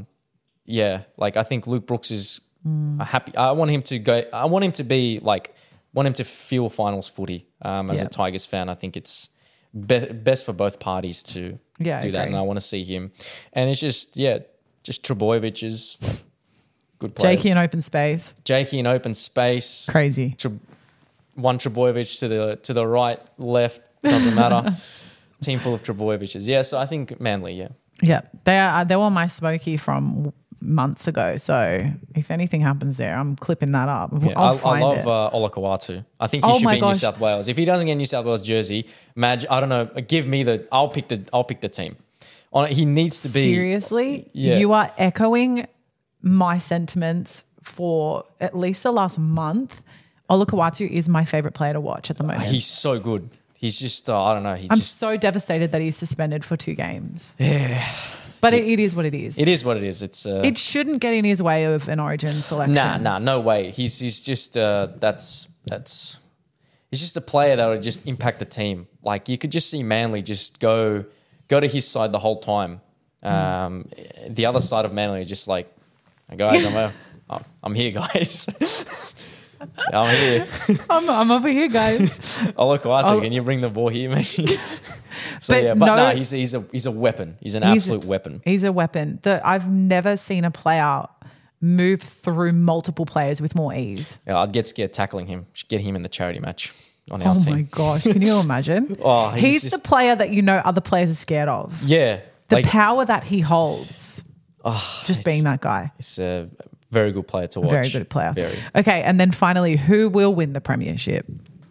I think Luke Brooks is happy. I want him to go. I want him to be like want him to feel finals footy. As a Tigers fan, I think it's best for both parties to do that, agree. and I want to see him. And it's just Trebojevic is like, good players. Jakey in open space. Jakey in open space. Crazy. One Trebojevic to the right, left, doesn't matter. Team full of Trebojeviches. Yeah, so I think Manly, yeah. Yeah, they were my smoky from months ago. So if anything happens there, I'm clipping that up. Yeah, I'll I find love it. Olakau'atu. I think he Oh should my be in New gosh. South Wales. If he doesn't get a New South Wales jersey, I don't know. Give me I'll pick the team. He needs to be Seriously? Yeah. You are echoing my sentiments for at least the last month. Olakau'atu is my favorite player to watch at the moment. He's so good. He's just I don't know. I'm so devastated that he's suspended for 2 games. Yeah. But it is what it is. It is what it is. It's It shouldn't get in his way of an origin selection. nah, no way. He's just that's he's just a player that would just impact the team. Like you could just see Manly just go to his side the whole time. The other side of Manly is just like, guys, I'm here, guys. I'm here. I'm over here, guys. Olakau'atu, can you bring the ball here, maybe? He's a weapon. He's an absolute weapon. He's a weapon. I've never seen a player move through multiple players with more ease. Yeah, I'd get scared tackling him. Should get him in the charity match on our Oh team. my gosh, can you imagine? He's he's just- the player that other players are scared of. Yeah. The power that he holds. Just being that guy. It's a very good player to watch. Very good player. Very. Okay, and then finally, who will win the premiership?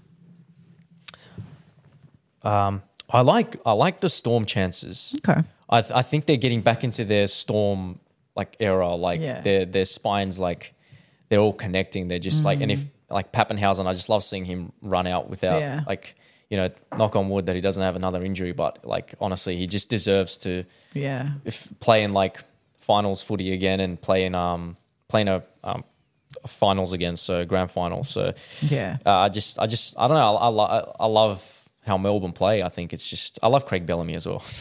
I like the Storm chances. Okay. I think they're getting back into their Storm like era. Like Yeah. their spines like they're all connecting. They're just like and if like Pappenhausen, I just love seeing him run out without like knock on wood that he doesn't have another injury. But like honestly, he just deserves to play in like finals footy again and playing a finals again, so grand final. So I don't know. I love how Melbourne play. I think it's just I love Craig Bellamy as well.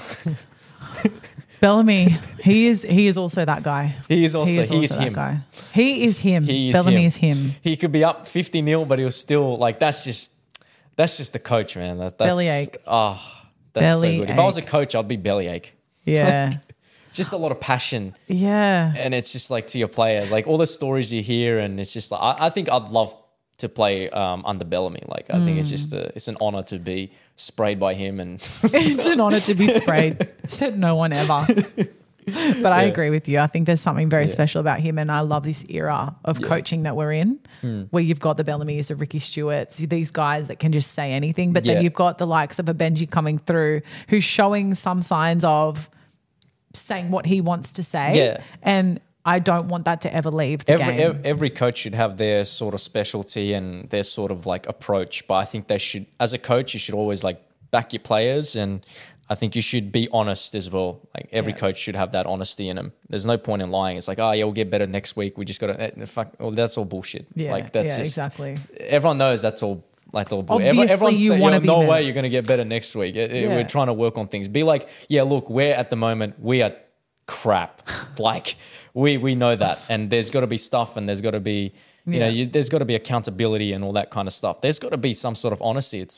Bellamy, he is also that guy. He is also that him. guy. He is him. He is Bellamy him. is him. He could be up 50-0, but he was still like that's just the coach, man. That's Bellyache. Oh, that's so good. If I was a Bellyache. coach, I'd be Bellyache. Yeah. Just a lot of passion. Yeah. And it's just like to your players, like all the stories you hear, and it's just like I think I'd love to play under Bellamy. Like I think it's just it's an honor to be sprayed by him, and It's an honor to be sprayed. Said no one ever. But I agree with you. I think there's something very special about him, and I love this era of coaching that we're in, where you've got the Bellamys, the Ricky Stewarts, these guys that can just say anything, but then you've got the likes of a Benji coming through who's showing some signs of saying what he wants to say. Yeah. And I don't want that to ever leave the game. every coach should have their sort of specialty and their sort of like approach. But I think they should, as a coach, you should always like back your players, and I think you should be honest as well. Like every coach should have that honesty in them. There's no point in lying. It's like, oh yeah, we'll get better next week. We just got to fuck. Well, that's all bullshit. Yeah, like that's just exactly. Everyone knows that's all. Like all bullshit. Obviously, Everyone's you saying, wanna be no better. way you're going to get better next week. We're trying to work on things. Be like, yeah, look, we're at the moment we are crap. Like we know that, and there's got to be stuff, and there's got to be there's got to be accountability and all that kind of stuff. There's got to be some sort of honesty. It's like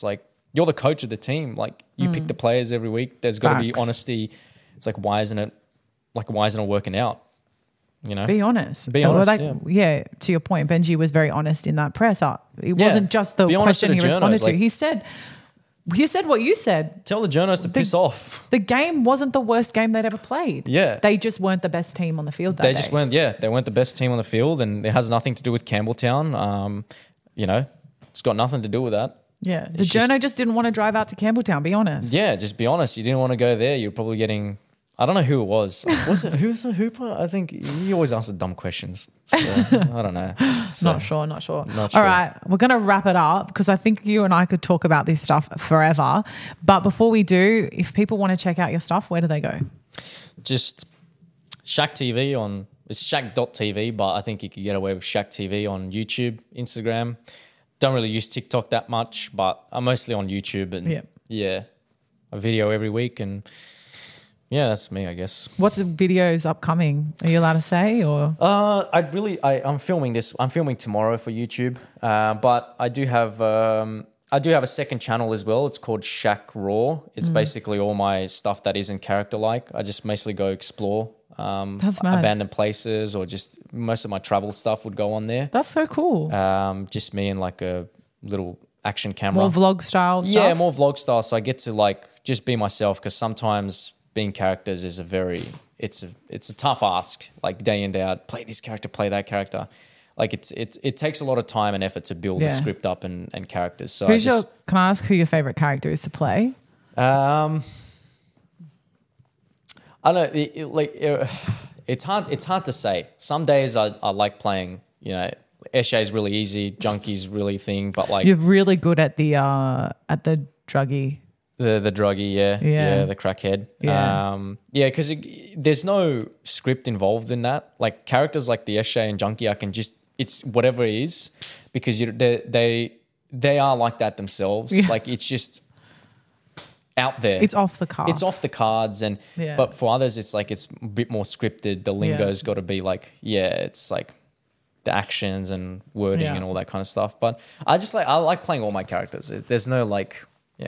you're the coach of the team. Like you pick the players every week. There's got to be Facts. honesty. It's like, why isn't it working out? You know, Be honest. Be Or honest, yeah. To your point, Benji was very honest in that press up. It wasn't just the Be honest to question the he responded journos, to. like- He said what you said. tell the journalists to piss off. The game wasn't the worst game they'd ever played. Yeah. They just weren't the best team on the field that They day. just weren't. Yeah, they weren't the best team on the field, and it has nothing to do with Campbelltown. You know, it's got nothing to do with that. Yeah. The It's just- journo just didn't want to drive out to Campbelltown, be honest. Yeah, just be honest. You didn't want to go there. You're probably getting. I don't know who it was. Was it who was the Hooper? I think he always answered dumb questions. So, I don't know. So, Not sure. Not All sure. right, we're going to wrap it up because I think you and I could talk about this stuff forever. But before we do, if people want to check out your stuff, where do they go? Just Shaq TV on. It's Shaq.tv, but I think you could get away with Shaq TV on YouTube, Instagram. Don't really use TikTok that much, but I'm mostly on YouTube and yeah, a video every week, and yeah, that's me, I guess. What's the videos upcoming? Are you allowed to say or? I'm filming this. I'm filming tomorrow for YouTube, but I do have a second channel as well. It's called Shaq Raw. It's basically all my stuff that isn't character like. I just mostly go explore That's mad. abandoned places, or just most of my travel stuff would go on there. That's so cool. Just me and like a little action camera. More vlog style stuff? Yeah, more vlog style. So I get to like just be myself, because sometimes being characters is it's a tough ask. Like day in, day out, play this character, play that character. Like it takes a lot of time and effort to build Yeah. a script up and characters. So Can I ask who your favorite character is to play? I don't know. It's hard to say. Some days I like playing. You know, Eshe is really easy. Junkie's really thing. But like You're really good at the druggy. the druggie, yeah, the crackhead, Yeah. because there's no script involved in that. Like characters like the Eshe and Junkie, I can just it's whatever it is, because they are like that themselves. Yeah. Like it's just out there. It's off the card. It's off the cards, and Yeah. but for others, it's like it's a bit more scripted. The lingo's got to be like, it's like the actions and wording Yeah. and all that kind of stuff. But I like playing all my characters. There's no like,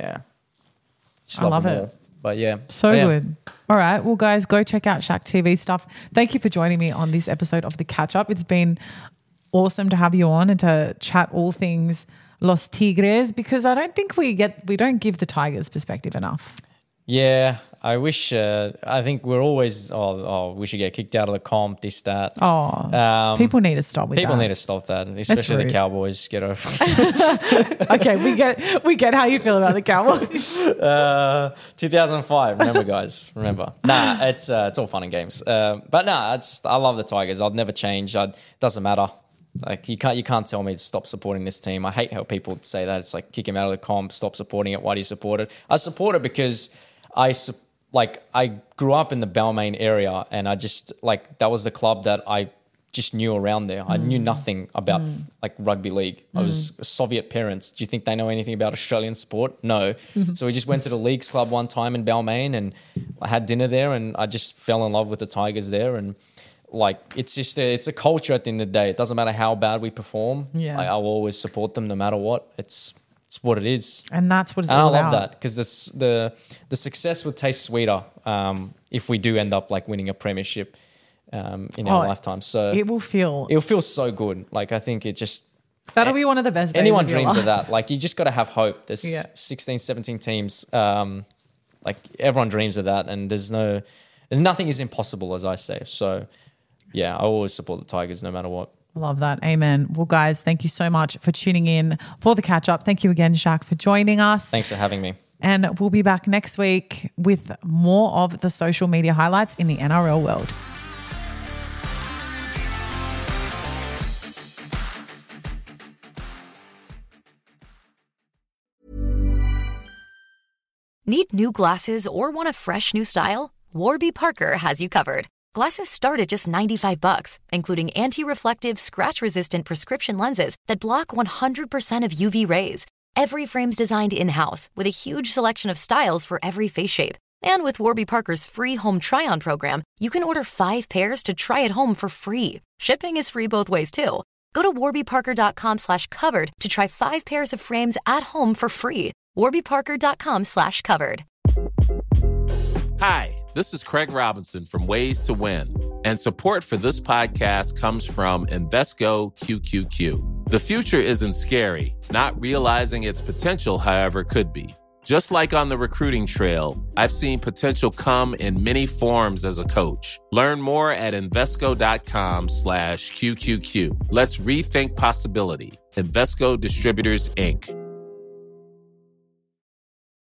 just I love them it. all. But yeah, So But yeah. good. All right. Well, guys, go check out Shaq TV stuff. Thank you for joining me on this episode of The Catch Up. It's been awesome to have you on and to chat all things Los Tigres, because I don't think we don't give the Tigers perspective enough. Yeah, I wish. I think we're always. We should get kicked out of the comp. This, that. People need to stop with People that. need to stop that, especially the rude. Cowboys. Get over it. Okay, we get how you feel about the Cowboys. 2005. Remember, guys. Remember. Nah, it's all fun and games. But nah, I love the Tigers. I'd never change. Doesn't matter. Like you can't tell me to stop supporting this team. I hate how people say that. It's like kick him out of the comp, stop supporting it. Why do you support it? I support it because I grew up in the Balmain area, and I just that was the club that I just knew around there. I knew nothing about like rugby league. I was Soviet parents. Do you think they know anything about Australian sport? No. So we just went to the Leagues Club one time in Balmain, and I had dinner there, and I just fell in love with the Tigers there. And like it's just it's a culture at the end of the day. It doesn't matter how bad we perform. Yeah. I'll always support them no matter what. It's what it is. And that's what it's And I all love about. that, because the success would taste sweeter if we do end up like winning a premiership in our lifetime. So It'll feel so good. Like I think it just that'll be one of the best days anyone of your dreams life. of that. Like you just got to have hope. There's Yeah. 16, 17 teams. Like everyone dreams of that, and nothing is impossible, as I say. So yeah, I always support the Tigers no matter what. Love that. Amen. Well, guys, thank you so much for tuning in for the catch up. Thank you again, Shaq, for joining us. Thanks for having me. And we'll be back next week with more of the social media highlights in the NRL world. Need new glasses or want a fresh new style? Warby Parker has you covered. Glasses start at just $95, including anti-reflective, scratch-resistant prescription lenses that block 100% of UV rays. Every frame's designed in-house with a huge selection of styles for every face shape. And with Warby Parker's free home try-on program, you can order 5 pairs to try at home for free. Shipping is free both ways, too. Go to warbyparker.com/covered to try 5 pairs of frames at home for free. warbyparker.com/covered. Hi, this is Craig Robinson from Ways to Win, and support for this podcast comes from Invesco QQQ. The future isn't scary. Not realizing its potential, however, could be. Just like on the recruiting trail, I've seen potential come in many forms as a coach. Learn more at Invesco.com/QQQ. Let's rethink possibility. Invesco Distributors, Inc.